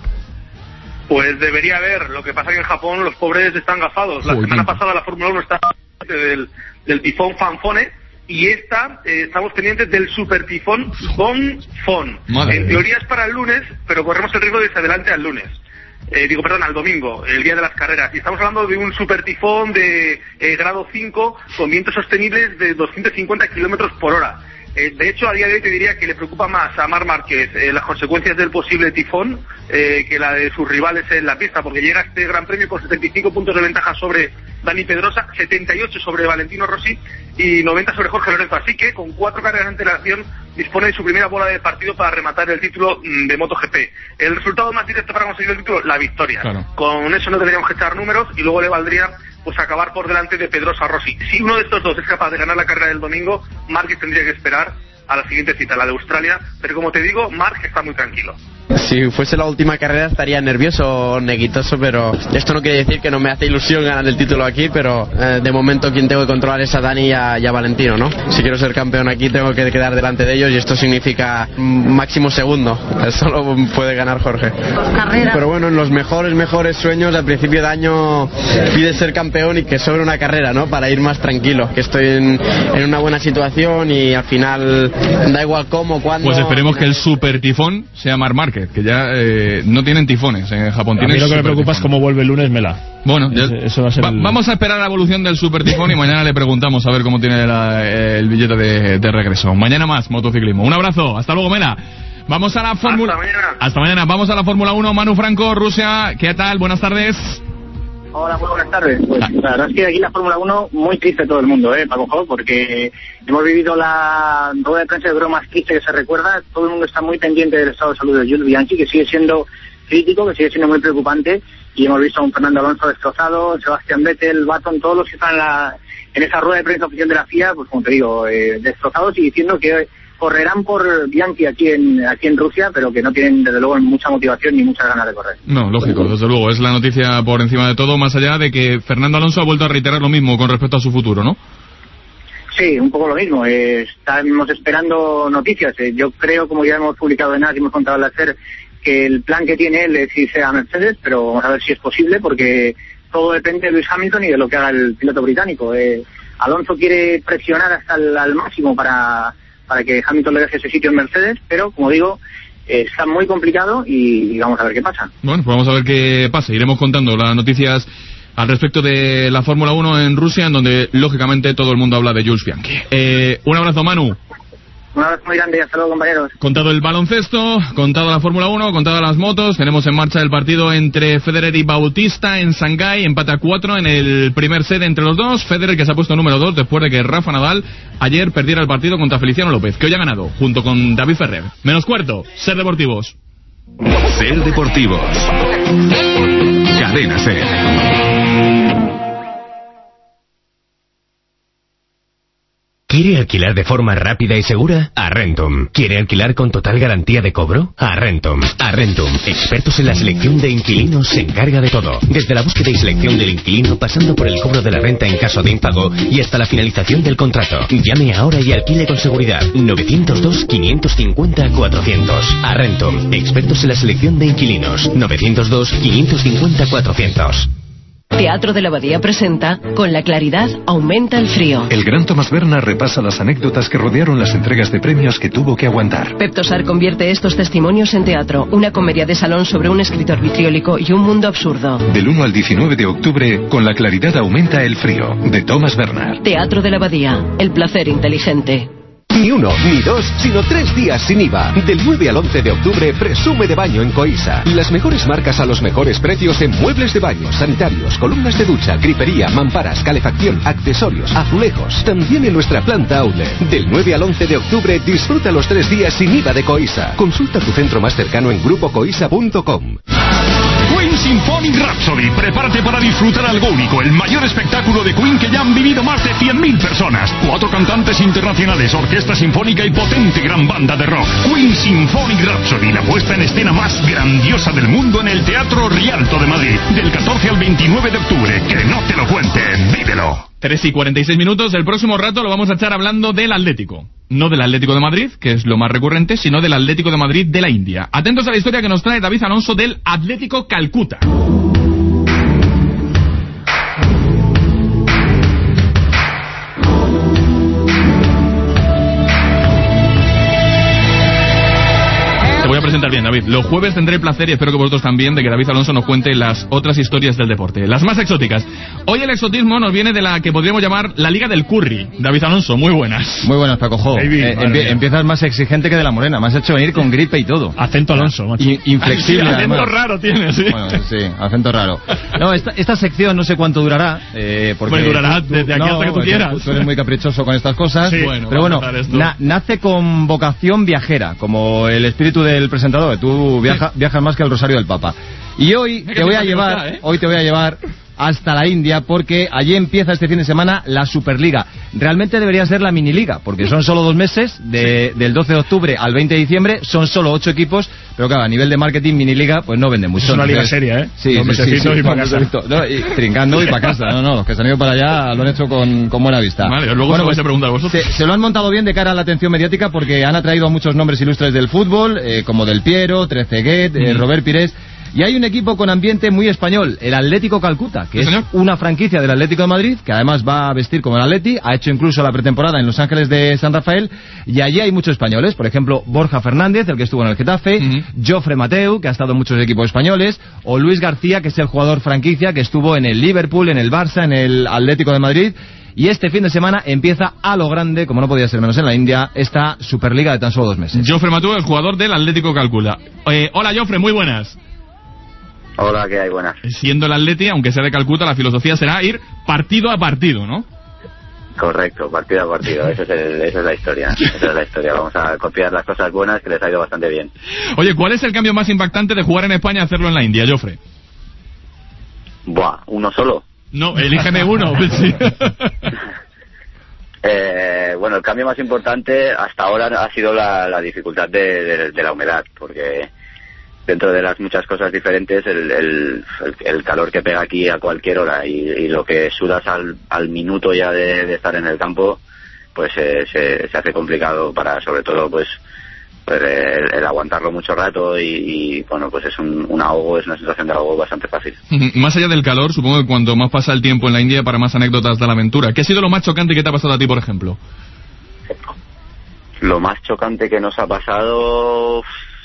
Pues debería haber, lo que pasa que en Japón los pobres están gafados. La Uy, semana bien. pasada la Fórmula uno está del, del tifón Fanfone y esta eh, estamos pendientes del super tifón Bonfon. En teoría es para el lunes, pero corremos el riesgo de que se adelante al lunes. Eh, digo, perdón, al domingo, el día de las carreras. Y estamos hablando de un super tifón de eh, grado cinco con vientos sostenibles de doscientos cincuenta kilómetros por hora. Eh, de hecho, a día de hoy te diría que le preocupa más a Marc Márquez eh, las consecuencias del posible tifón eh, que la de sus rivales en la pista, porque llega este Gran Premio con setenta y cinco puntos de ventaja sobre Dani Pedrosa, setenta y ocho sobre Valentino Rossi y noventa sobre Jorge Lorenzo. Así que, con cuatro carreras de antelación, dispone de su primera bola de partido para rematar el título mmm, de MotoGP. El resultado más directo para conseguir el título, la victoria. Claro. Con eso no deberíamos echar números y luego le valdría pues acabar por delante de Pedrosa Rossi. Si uno de estos dos es capaz de ganar la carrera del domingo, Márquez tendría que esperar a la siguiente cita, la de Australia, pero como te digo, Márquez está muy tranquilo. Si fuese la última carrera estaría nervioso, neguitoso, pero esto no quiere decir que no me hace ilusión ganar el título aquí, pero eh, de momento quien tengo que controlar es a Dani y a, y a Valentino, ¿no? Si quiero ser campeón aquí tengo que quedar delante de ellos y esto significa máximo segundo, solo puede ganar Jorge. Carrera. Pero bueno, en los mejores, mejores sueños al principio de año pides ser campeón y que sobre una carrera, ¿no? Para ir más tranquilo, que estoy en, en una buena situación y al final da igual cómo, cuándo. Pues esperemos que el super tifón sea Marc Márquez, que ya eh, no tienen tifones en Japón. A mí lo que me preocupa es cómo vuelve el lunes Mela. Bueno, ya, eso, eso va a ser va, el... vamos a esperar la evolución del super tifón y mañana le preguntamos a ver cómo tiene la, el billete de, de regreso. Mañana más motociclismo. Un abrazo, hasta luego, Mela. Vamos a la Fórmula... Hasta mañana. Hasta mañana. Vamos a la Fórmula uno. Manu Franco, Rusia. ¿Qué tal? Buenas tardes. Hola, muy buenas tardes. Pues la verdad es que aquí en la Fórmula uno muy triste todo el mundo, ¿eh, Paco Jo? Porque hemos vivido la rueda de prensa de oro más triste que se recuerda. Todo el mundo está muy pendiente del estado de salud de Jules Bianchi, que sigue siendo crítico, que sigue siendo muy preocupante. Y hemos visto a un Fernando Alonso destrozado, Sebastián Vettel, Baton, todos los que están en, la, en esa rueda de prensa oficial de la F I A, pues como te digo, eh, destrozados y diciendo que correrán por Bianchi aquí en aquí en Rusia, pero que no tienen desde luego mucha motivación ni muchas ganas de correr. No, lógico, desde luego, es la noticia por encima de todo, más allá de que Fernando Alonso ha vuelto a reiterar lo mismo con respecto a su futuro, ¿no? Sí, un poco lo mismo, eh, estamos esperando noticias. Eh, yo creo, como ya hemos publicado en A S y hemos contado en la SER, que el plan que tiene él es irse a Mercedes, pero vamos a ver si es posible, porque todo depende de Lewis Hamilton y de lo que haga el piloto británico. Eh, Alonso quiere presionar hasta el al máximo para... para que Hamilton le deje ese sitio en Mercedes, pero, como digo, eh, está muy complicado y, y vamos a ver qué pasa. Bueno, pues vamos a ver qué pasa. Iremos contando las noticias al respecto de la Fórmula uno en Rusia, en donde, lógicamente, todo el mundo habla de Jules Bianchi. Eh, un abrazo, Manu. Un abrazo muy grande y hasta luego, compañeros. Contado el baloncesto, contado la Fórmula uno, contado las motos, tenemos en marcha el partido entre Federer y Bautista en Shanghái, empate a cuatro en el primer set entre los dos. Federer, que se ha puesto número dos después de que Rafa Nadal ayer perdiera el partido contra Feliciano López, que hoy ha ganado junto con David Ferrer. Menos cuarto, Ser Deportivos. Ser Deportivos. Cadena Ser. ¿Quiere alquilar de forma rápida y segura? Arrentum. ¿Quiere alquilar con total garantía de cobro? Arrentum. Arrentum. Expertos en la selección de inquilinos, se encarga de todo. Desde la búsqueda y selección del inquilino, pasando por el cobro de la renta en caso de impago y hasta la finalización del contrato. Llame ahora y alquile con seguridad. novecientos dos, quinientos cincuenta, cuatrocientos. Arrentum. Expertos en la selección de inquilinos. novecientos dos, quinientos cincuenta, cuatrocientos. Teatro de la Abadía presenta Con la claridad aumenta el frío. El gran Tomás Berna repasa las anécdotas que rodearon las entregas de premios que tuvo que aguantar. Pep Tosar convierte estos testimonios en teatro, una comedia de salón sobre un escritor vitriólico y un mundo absurdo. Del uno al diecinueve de octubre, Con la claridad aumenta el frío, de Tomás Berna. Teatro de la Abadía, el placer inteligente. Ni uno, ni dos, sino tres días sin I V A. Del nueve al once de octubre, presume de baño en Coisa. Las mejores marcas a los mejores precios en muebles de baño, sanitarios, columnas de ducha, gripería, mamparas, calefacción, accesorios, azulejos. También en nuestra planta outlet. Del nueve al once de octubre, disfruta los tres días sin I V A de Coisa. Consulta tu centro más cercano en grupo coisa punto com. Queen Symphonic Rhapsody. Prepárate para disfrutar algo único, el mayor espectáculo de Queen que ya han vivido más de cien mil personas. Cuatro cantantes internacionales, orquesta sinfónica y potente gran banda de rock. Queen Symphonic Rhapsody, la puesta en escena más grandiosa del mundo en el Teatro Rialto de Madrid. Del catorce al veintinueve de octubre. Que no te lo cuenten, vívelo. tres y cuarenta y seis minutos, el próximo rato lo vamos a echar hablando del Atlético. No del Atlético de Madrid, que es lo más recurrente, sino del Atlético de Madrid de la India. Atentos a la historia que nos trae David Alonso del Atlético Calcuta. Te voy a presentar bien, David. Los jueves tendré el placer, y espero que vosotros también, de que David Alonso nos cuente las otras historias del deporte, las más exóticas. Hoy el exotismo nos viene de la que podríamos llamar la Liga del Curry. David Alonso, muy buenas. Muy buenas, Paco Jo. Eh, empie empiezas más exigente que de la Morena, me has hecho venir con gripe y todo. Acento Alonso, macho. I inflexible. Ay, sí, acento además. Raro tienes, sí. Bueno, sí, acento raro. No, esta, esta sección no sé cuánto durará. Eh, porque pues durará tú, desde aquí no, hasta que tú quieras. Tú eres muy caprichoso con estas cosas. Sí, bueno, pero bueno, na nace con vocación viajera, como el espíritu del presentador. Tú Viaja, viajas más que el Rosario del Papa. Y hoy te voy a llevar, está, ¿eh? hoy te voy a llevar hasta la India, porque allí empieza este fin de semana la Superliga. Realmente debería ser la Miniliga, porque son solo dos meses, de, sí. del doce de octubre al veinte de diciembre, son solo ocho equipos, pero claro, a nivel de marketing Miniliga, pues no vende mucho. Es una liga seria, ¿eh? Sí, dos sí, sí, sí, y para casa. No, y trincando y para casa. No, no, los que se han ido para allá lo han hecho con, con buena vista. Vale, luego bueno, se vais a preguntar vosotros. Se, se lo han montado bien de cara a la atención mediática, porque han atraído a muchos nombres ilustres del fútbol, eh, como Del Piero, Trezeguet, mm. eh, Robert Pires. Y hay un equipo con ambiente muy español, el Atlético Calcuta, que ¿Sí, es señor? una franquicia del Atlético de Madrid, que además va a vestir como el Atleti, ha hecho incluso la pretemporada en Los Ángeles de San Rafael, y allí hay muchos españoles, por ejemplo, Borja Fernández, el que estuvo en el Getafe, uh-huh. Jofre Mateu, que ha estado en muchos equipos españoles, o Luis García, que es el jugador franquicia, que estuvo en el Liverpool, en el Barça, en el Atlético de Madrid. Y este fin de semana empieza a lo grande, como no podía ser menos en la India, esta Superliga de tan solo dos meses. Jofre Mateu, el jugador del Atlético Calcuta. Eh, hola Jofre, muy buenas. Hola, ¿qué hay? Buenas. Siendo el Atleti, aunque sea de Calcuta, la filosofía será ir partido a partido, ¿no? Correcto, partido a partido. Esa es, el, esa es la historia. Esa es la historia. Vamos a copiar las cosas buenas, que les ha ido bastante bien. Oye, ¿cuál es el cambio más impactante de jugar en España a hacerlo en la India, Jofre? Buah, ¿uno solo? No, elígeme uno. Sí. eh, bueno, el cambio más importante hasta ahora ha sido la, la dificultad de, de, de la humedad, porque dentro de las muchas cosas diferentes, el, el, el calor que pega aquí a cualquier hora y, y lo que sudas al, al minuto ya de, de estar en el campo, pues eh, se, se hace complicado para, sobre todo, pues, pues el, el aguantarlo mucho rato y, y bueno, pues es un, un ahogo, es una sensación de ahogo bastante fácil. Más allá del calor, supongo que cuanto más pasa el tiempo en la India, para más anécdotas de la aventura. ¿Qué ha sido lo más chocante que te ha pasado a ti, por ejemplo? Lo más chocante que nos ha pasado...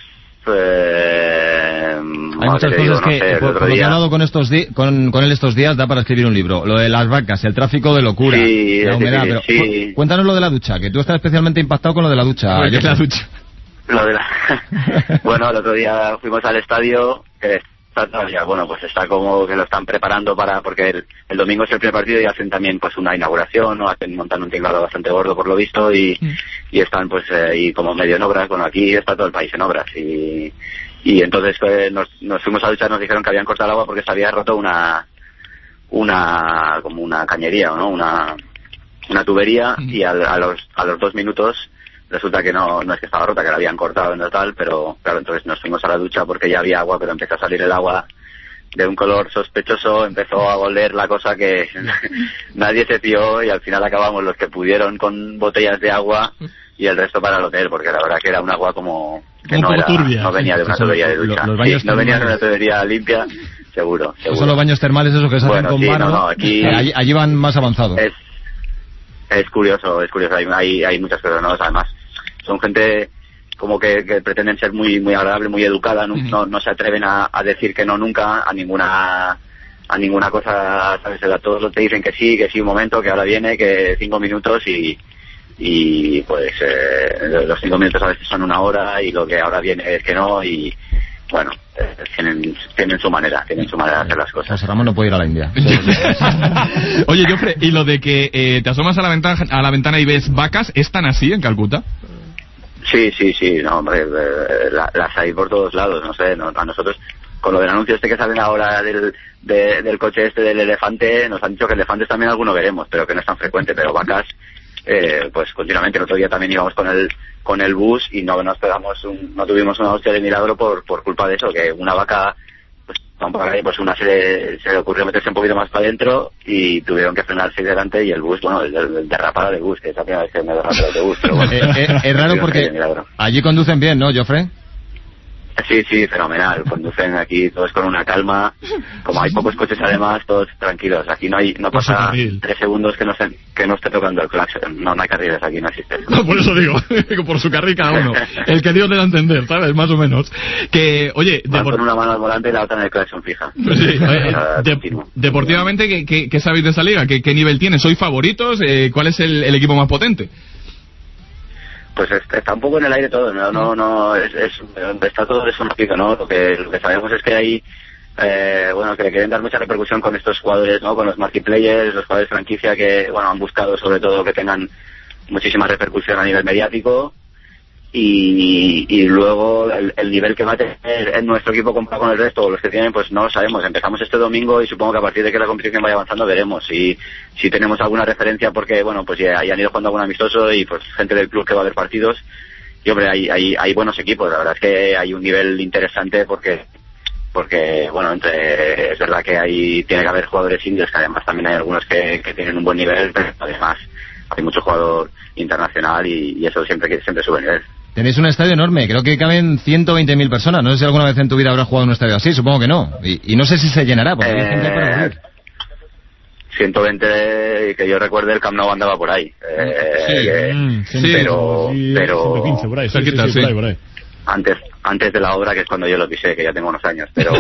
Eh, hay muchas cosas digo, que, no sé, por, por lo que he hablado con, estos di con, con él estos días, da para escribir un libro. Lo de las vacas, el tráfico de locura, sí, la humedad. Sí, pero sí. Cuéntanos lo de la ducha, que tú estás especialmente impactado con lo de la ducha. ¿Qué es la ducha? Lo de la... bueno, el otro día fuimos al estadio, que está todavía, bueno, pues está como que lo están preparando para, porque el, el domingo es el primer partido y hacen también pues una inauguración, ¿no? Hacen, montan un tinglado bastante gordo por lo visto y, mm. y están pues eh, y como medio en obras. Bueno, aquí está todo el país en obras y y entonces pues, nos, nos fuimos a duchar, nos dijeron que habían cortado el agua porque se había roto una una como una cañería, ¿no? Una una tubería mm. y a, a los a los dos minutos resulta que no no es que estaba rota, que la habían cortado en total, pero claro, entonces nos fuimos a la ducha porque ya había agua, pero empezó a salir el agua de un color sospechoso, empezó a oler la cosa que nadie se fió y al final acabamos los que pudieron con botellas de agua y el resto para el hotel, porque la verdad que era un agua como que no, era, no venía de una tubería de ducha, sí, no venía de una tubería limpia, seguro, seguro. Son los baños termales esos que se hacen bueno, con sí, barro. No, no, aquí, allí, allí van más avanzados. Es, es curioso, es curioso. Hay, hay, hay muchas cosas, ¿no? Además, son gente como que, que pretenden ser muy muy agradable, muy educada, no, no, no se atreven a, a decir que no nunca a ninguna a ninguna cosa, ¿sabes? A todos te dicen que sí, que sí, un momento, que ahora viene, que cinco minutos y y pues eh, los cinco minutos a veces son una hora y lo que ahora viene es que no y bueno, eh, tienen tienen su manera, tienen su manera de hacer las cosas. José Ramón no puede ir a la India. Oye, Jofre, y lo de que eh, te asomas a la ventana a la ventana y ves vacas, ¿es tan así en Calcuta? Sí, sí, sí, no, hombre, eh, la, las hay por todos lados, no sé, no, a nosotros con lo del anuncio este que salen ahora del de, del coche este del elefante, nos han dicho que elefantes también alguno veremos, pero que no es tan frecuente, pero vacas eh, pues continuamente. El otro día también íbamos con el con el bus y no nos pegamos un, no tuvimos una hostia de milagro por por culpa de eso, que una vaca pues, pues una se le, se le ocurrió meterse un poquito más para adentro y tuvieron que frenarse delante y el bus, bueno, el, el, el derrapada de bus, que es la primera vez que me derrapado de bus, pero bueno. eh, eh, es raro porque allí conducen bien, ¿no, Jofre? Sí, sí, fenomenal. Conducen aquí todos con una calma. Como hay pocos coches además, todos tranquilos. Aquí no hay, no pasa tres segundos que no se, que no esté tocando el claxon. No, no hay carriles aquí, no existe. No, por eso digo, por su carril cada uno. El que Dios te da a entender, ¿sabes? Más o menos. Que, oye... Van depor... con una mano al volante y la otra en el claxon fija. Pues sí, eh, de, deportivamente, ¿qué, qué, ¿qué sabéis de esa liga? ¿Qué, qué nivel tiene? ¿Sois favoritos? Eh, ¿Cuál es el, el equipo más potente? Pues está un poco en el aire todo, no, no, no, es, es, está todo desconocido, ¿no? Lo que, lo que sabemos es que hay, eh, bueno, que le quieren dar mucha repercusión con estos jugadores, ¿no? Con los multiplayers, los jugadores franquicia que, bueno, han buscado sobre todo que tengan muchísima repercusión a nivel mediático y, y luego el, el nivel que va a tener en nuestro equipo comparado con el resto, los que tienen, pues no lo sabemos. Empezamos este domingo y supongo que a partir de que la competición vaya avanzando veremos si, si tenemos alguna referencia porque, bueno, pues ya, ya han ido jugando algún amistoso y pues gente del club que va a ver partidos y hombre, hay, hay, hay buenos equipos, la verdad es que hay un nivel interesante porque porque bueno, entre, es verdad que hay tiene que haber jugadores indios, que además también hay algunos que, que tienen un buen nivel, pero además hay mucho jugador internacional y, y eso siempre siempre sube el nivel. Tenéis un estadio enorme, creo que caben ciento veinte mil personas. No sé si alguna vez en tu vida habrás jugado en un estadio así, supongo que no. Y, y no sé si se llenará, porque eh, hay gente para venir. ciento veinte, que yo recuerde, el Camp Nou andaba por ahí. Eh, sí, eh, mm, sí, pero, sí, pero ciento quince por ahí, sí, sí, sí, por ahí, por ahí. Antes, antes de la obra, que es cuando yo lo pisé, que ya tengo unos años, pero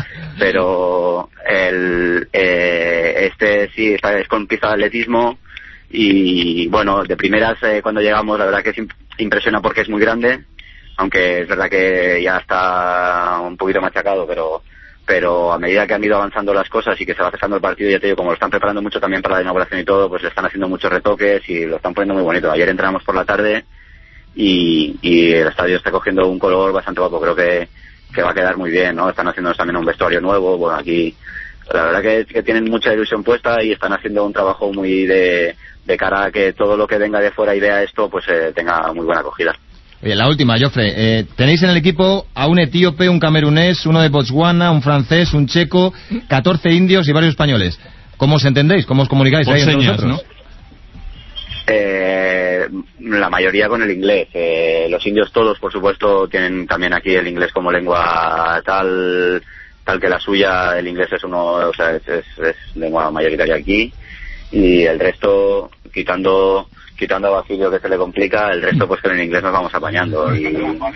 pero el eh, este sí, está, es con pista de atletismo. Y bueno, de primeras eh, cuando llegamos la verdad que es impresiona porque es muy grande, aunque es verdad que ya está un poquito machacado, pero pero a medida que han ido avanzando las cosas y que se va acercando el partido, ya te digo, como lo están preparando mucho también para la inauguración y todo, pues le están haciendo muchos retoques y lo están poniendo muy bonito. Ayer entramos por la tarde y, y el estadio está cogiendo un color bastante guapo, creo que, que va a quedar muy bien, ¿no? Están haciendo también un vestuario nuevo, bueno, aquí la verdad que, que tienen mucha ilusión puesta y están haciendo un trabajo muy de de cara a que todo lo que venga de fuera y vea esto pues eh, tenga muy buena acogida. Oye, la última, Jofre, eh, tenéis en el equipo a un etíope, un camerunés, uno de Botswana, un francés, un checo, catorce indios y varios españoles. ¿Cómo os entendéis? ¿Cómo os comunicáis por ahí entre señas, vosotros? ¿no? Eh, la mayoría con el inglés. Eh, los indios todos, por supuesto, tienen también aquí el inglés como lengua tal tal que la suya. El inglés es uno, o sea, es, es, es lengua mayoritaria aquí. Y el resto, quitando quitando a Basilio que se le complica, el resto pues con el inglés nos vamos apañando y,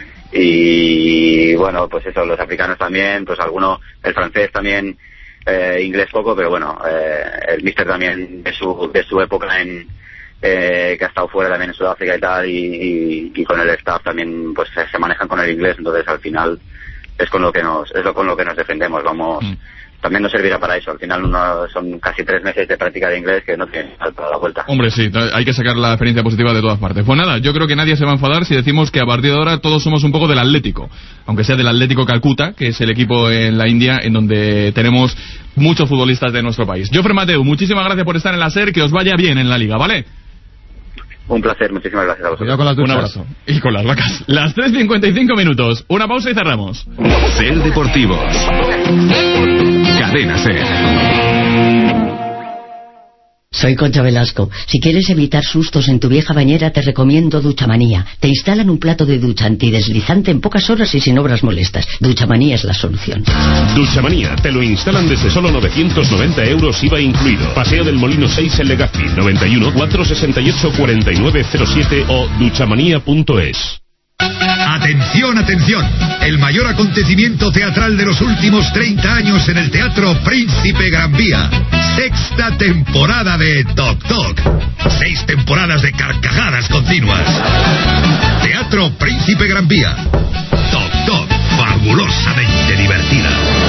y bueno, pues eso, los africanos también, pues alguno, el francés también, eh, inglés poco, pero bueno, eh, el míster también de su de su época en eh, que ha estado fuera también en Sudáfrica y tal, y, y, y con el staff también pues se, se manejan con el inglés, entonces al final es con lo que nos es lo con lo que nos defendemos, vamos. Mm. También nos servirá para eso. Al final uno, son casi tres meses de práctica de inglés que no tienen para la vuelta. Hombre, sí, hay que sacar la experiencia positiva de todas partes. Pues nada, yo creo que nadie se va a enfadar si decimos que a partir de ahora todos somos un poco del Atlético. Aunque sea del Atlético Calcuta, que es el equipo en la India en donde tenemos muchos futbolistas de nuestro país. Jofre Mateu, muchísimas gracias por estar en la SER, que os vaya bien en la liga, ¿vale? Un placer, muchísimas gracias a vosotros. Cuidado con las duchas. Un abrazo. Y con las vacas. Las tres cincuenta y cinco minutos. Una pausa y cerramos. SER Deportivos. Cadena SER. Soy Concha Velasco. Si quieres evitar sustos en tu vieja bañera, te recomiendo Duchamanía. Te instalan un plato de ducha antideslizante en pocas horas y sin obras molestas. Duchamanía es la solución. Duchamanía, te lo instalan desde solo novecientos noventa euros I V A incluido. Paseo del Molino seis en Legazpi, noventa y uno, cuatrocientos sesenta y ocho, cuarenta y nueve cero siete o duchamanía punto es. Atención, atención, el mayor acontecimiento teatral de los últimos treinta años en el Teatro Príncipe Gran Vía. Sexta temporada de Toc Toc. Seis temporadas de carcajadas continuas. Teatro Príncipe Gran Vía. Toc Toc, fabulosamente divertida.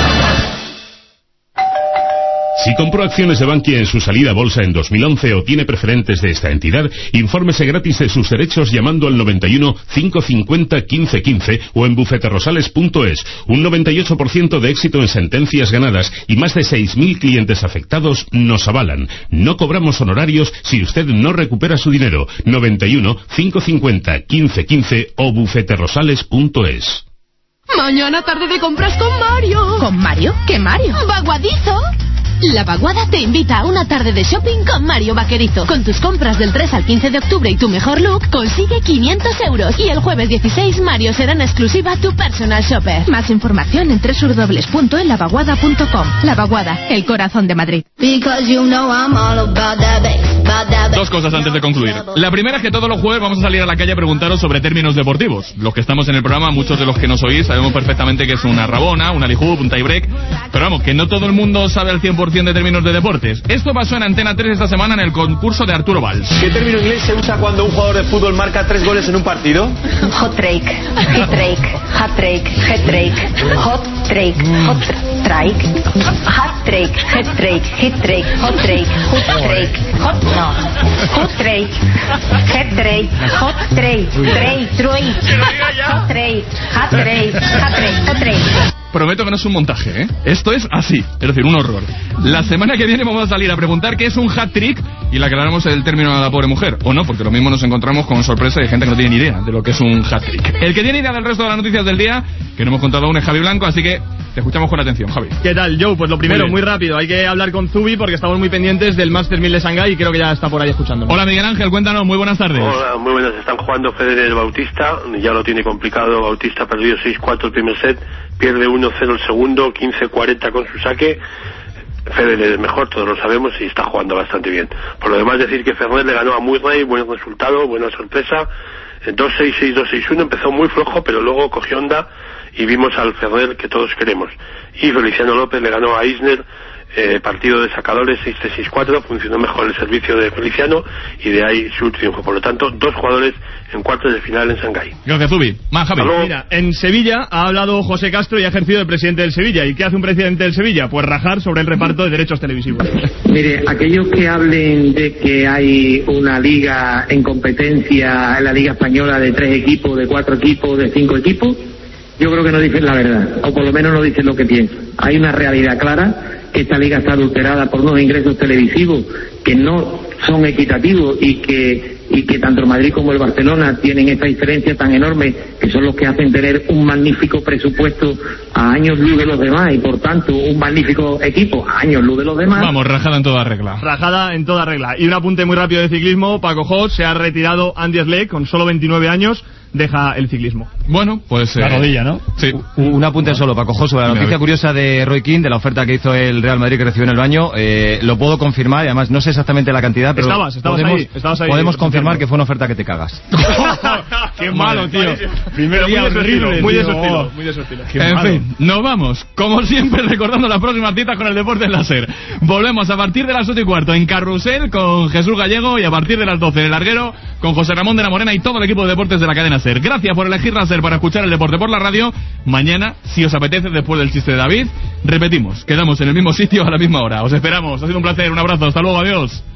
Si compró acciones de Bankia en su salida a bolsa en dos mil once o tiene preferentes de esta entidad, infórmese gratis de sus derechos llamando al noventa y uno, cinco cincuenta, quince quince o en bufeterosales punto es. Un noventa y ocho por ciento de éxito en sentencias ganadas y más de seis mil clientes afectados nos avalan. No cobramos honorarios si usted no recupera su dinero. noventa y uno, cinco cincuenta, quince quince o bufeterosales punto es. Mañana tarde de compras con Mario. ¿Con Mario? ¿Qué Mario? Vaguadizo. La Vaguada te invita a una tarde de shopping con Mario Vaquerizo. Con tus compras del tres al quince de octubre y tu mejor look, consigue quinientos euros. Y el jueves dieciséis, Mario será en exclusiva tu personal shopper. Más información en doble u doble u doble u punto la vaguada punto com. La Vaguada, el corazón de Madrid. Dos cosas antes de concluir. La primera es que todos los jueves vamos a salir a la calle a preguntaros sobre términos deportivos. Los que estamos en el programa, muchos de los que nos oís, sabemos perfectamente que es una rabona, una lijub, un tie-break. Pero vamos, que no todo el mundo sabe al cien por ciento de términos de deportes. Esto pasó en Antena tres esta semana en el concurso de Arturo Valls. ¿Qué término inglés se usa cuando un jugador de fútbol marca tres goles en un partido? Hot trick, hit trick, hat trick, head trick, hot trick, hot trick, hat trick, head trick, hit trick, hot trick, hot trick, hot no, hot trick, head trick, hot trick, trick, trick, hot trick, hat trick, hat trick, hot trick. Prometo que no es un montaje, ¿eh? Esto es así, es decir, un horror. La semana que viene vamos a salir a preguntar qué es un hat-trick y le aclaramos el término a la pobre mujer. O no, porque lo mismo nos encontramos con sorpresa y gente que no tiene ni idea de lo que es un hat-trick. El que tiene idea del resto de las noticias del día, que no hemos contado aún, es Javi Blanco, así que te escuchamos con atención, Javi. ¿Qué tal, Joe? Pues lo primero, muy, muy rápido, hay que hablar con Zubi porque estamos muy pendientes del Master mil de Shanghái y creo que ya está por ahí escuchándonos. Hola, Miguel Ángel, cuéntanos, muy buenas tardes. Hola, muy buenas. Están jugando Federer Bautista, ya lo tiene complicado. Bautista ha perdido seis cuatro el primer set, pierde uno cero el segundo, quince cuarenta con su saque. Federer es mejor, todos lo sabemos, y está jugando bastante bien. Por lo demás, decir que Ferrer le ganó a Murray, buen resultado, buena sorpresa. dos seis, seis dos, seis uno, empezó muy flojo, pero luego cogió onda y vimos al Ferrer que todos queremos. Y Feliciano López le ganó a Isner, eh, partido de sacadores, seis tres, seis cuatro, funcionó mejor el servicio de Feliciano y de ahí su triunfo. Por lo tanto, dos jugadores en cuartos de final en Shanghái. Gracias, Zubi. Más, Javi. Mira, en Sevilla ha hablado José Castro y ha ejercido de presidente del Sevilla. ¿Y qué hace un presidente del Sevilla? Pues rajar sobre el reparto de derechos televisivos. Mire, aquellos que hablen de que hay una liga en competencia, en la liga española, de tres equipos, de cuatro equipos, de cinco equipos, yo creo que no dicen la verdad, o por lo menos no dicen lo que piensan. Hay una realidad clara, que esta liga está adulterada por unos ingresos televisivos que no son equitativos y que y que tanto el Madrid como el Barcelona tienen esta diferencia tan enorme, que son los que hacen tener un magnífico presupuesto a años luz de los demás y por tanto un magnífico equipo a años luz de los demás. Vamos, rajada en toda regla. Rajada en toda regla. Y un apunte muy rápido de ciclismo, Paco Jot, se ha retirado Andy Schleck con solo veintinueve años, deja el ciclismo. Bueno, pues... La eh, rodilla, ¿no? Sí. Un, un apunte solo, Paco Jot, sobre la noticia curiosa de Roy Keane, de la oferta que hizo el Real Madrid que recibió en el baño. Eh, lo puedo confirmar, y además no sé exactamente la cantidad, pero estabas, estabas podemos, ahí, estabas ahí, podemos confirmar que fue una oferta que te cagas. Qué malo, tío. Primero, muy de su estilo, muy de su estilo, muy de su estilo. En fin, nos vamos, como siempre, recordando las próximas citas con el deporte en la SER. Volvemos a partir de las ocho y cuarto en Carrusel con Jesús Gallego y a partir de las doce en el Larguero con José Ramón de la Morena y todo el equipo de deportes de la cadena SER. Gracias por elegir la SER para escuchar el deporte por la radio. Mañana, si os apetece, después del chiste de David, repetimos, quedamos en el mismo sitio a la misma hora. Os esperamos, ha sido un placer, un abrazo, hasta luego, adiós.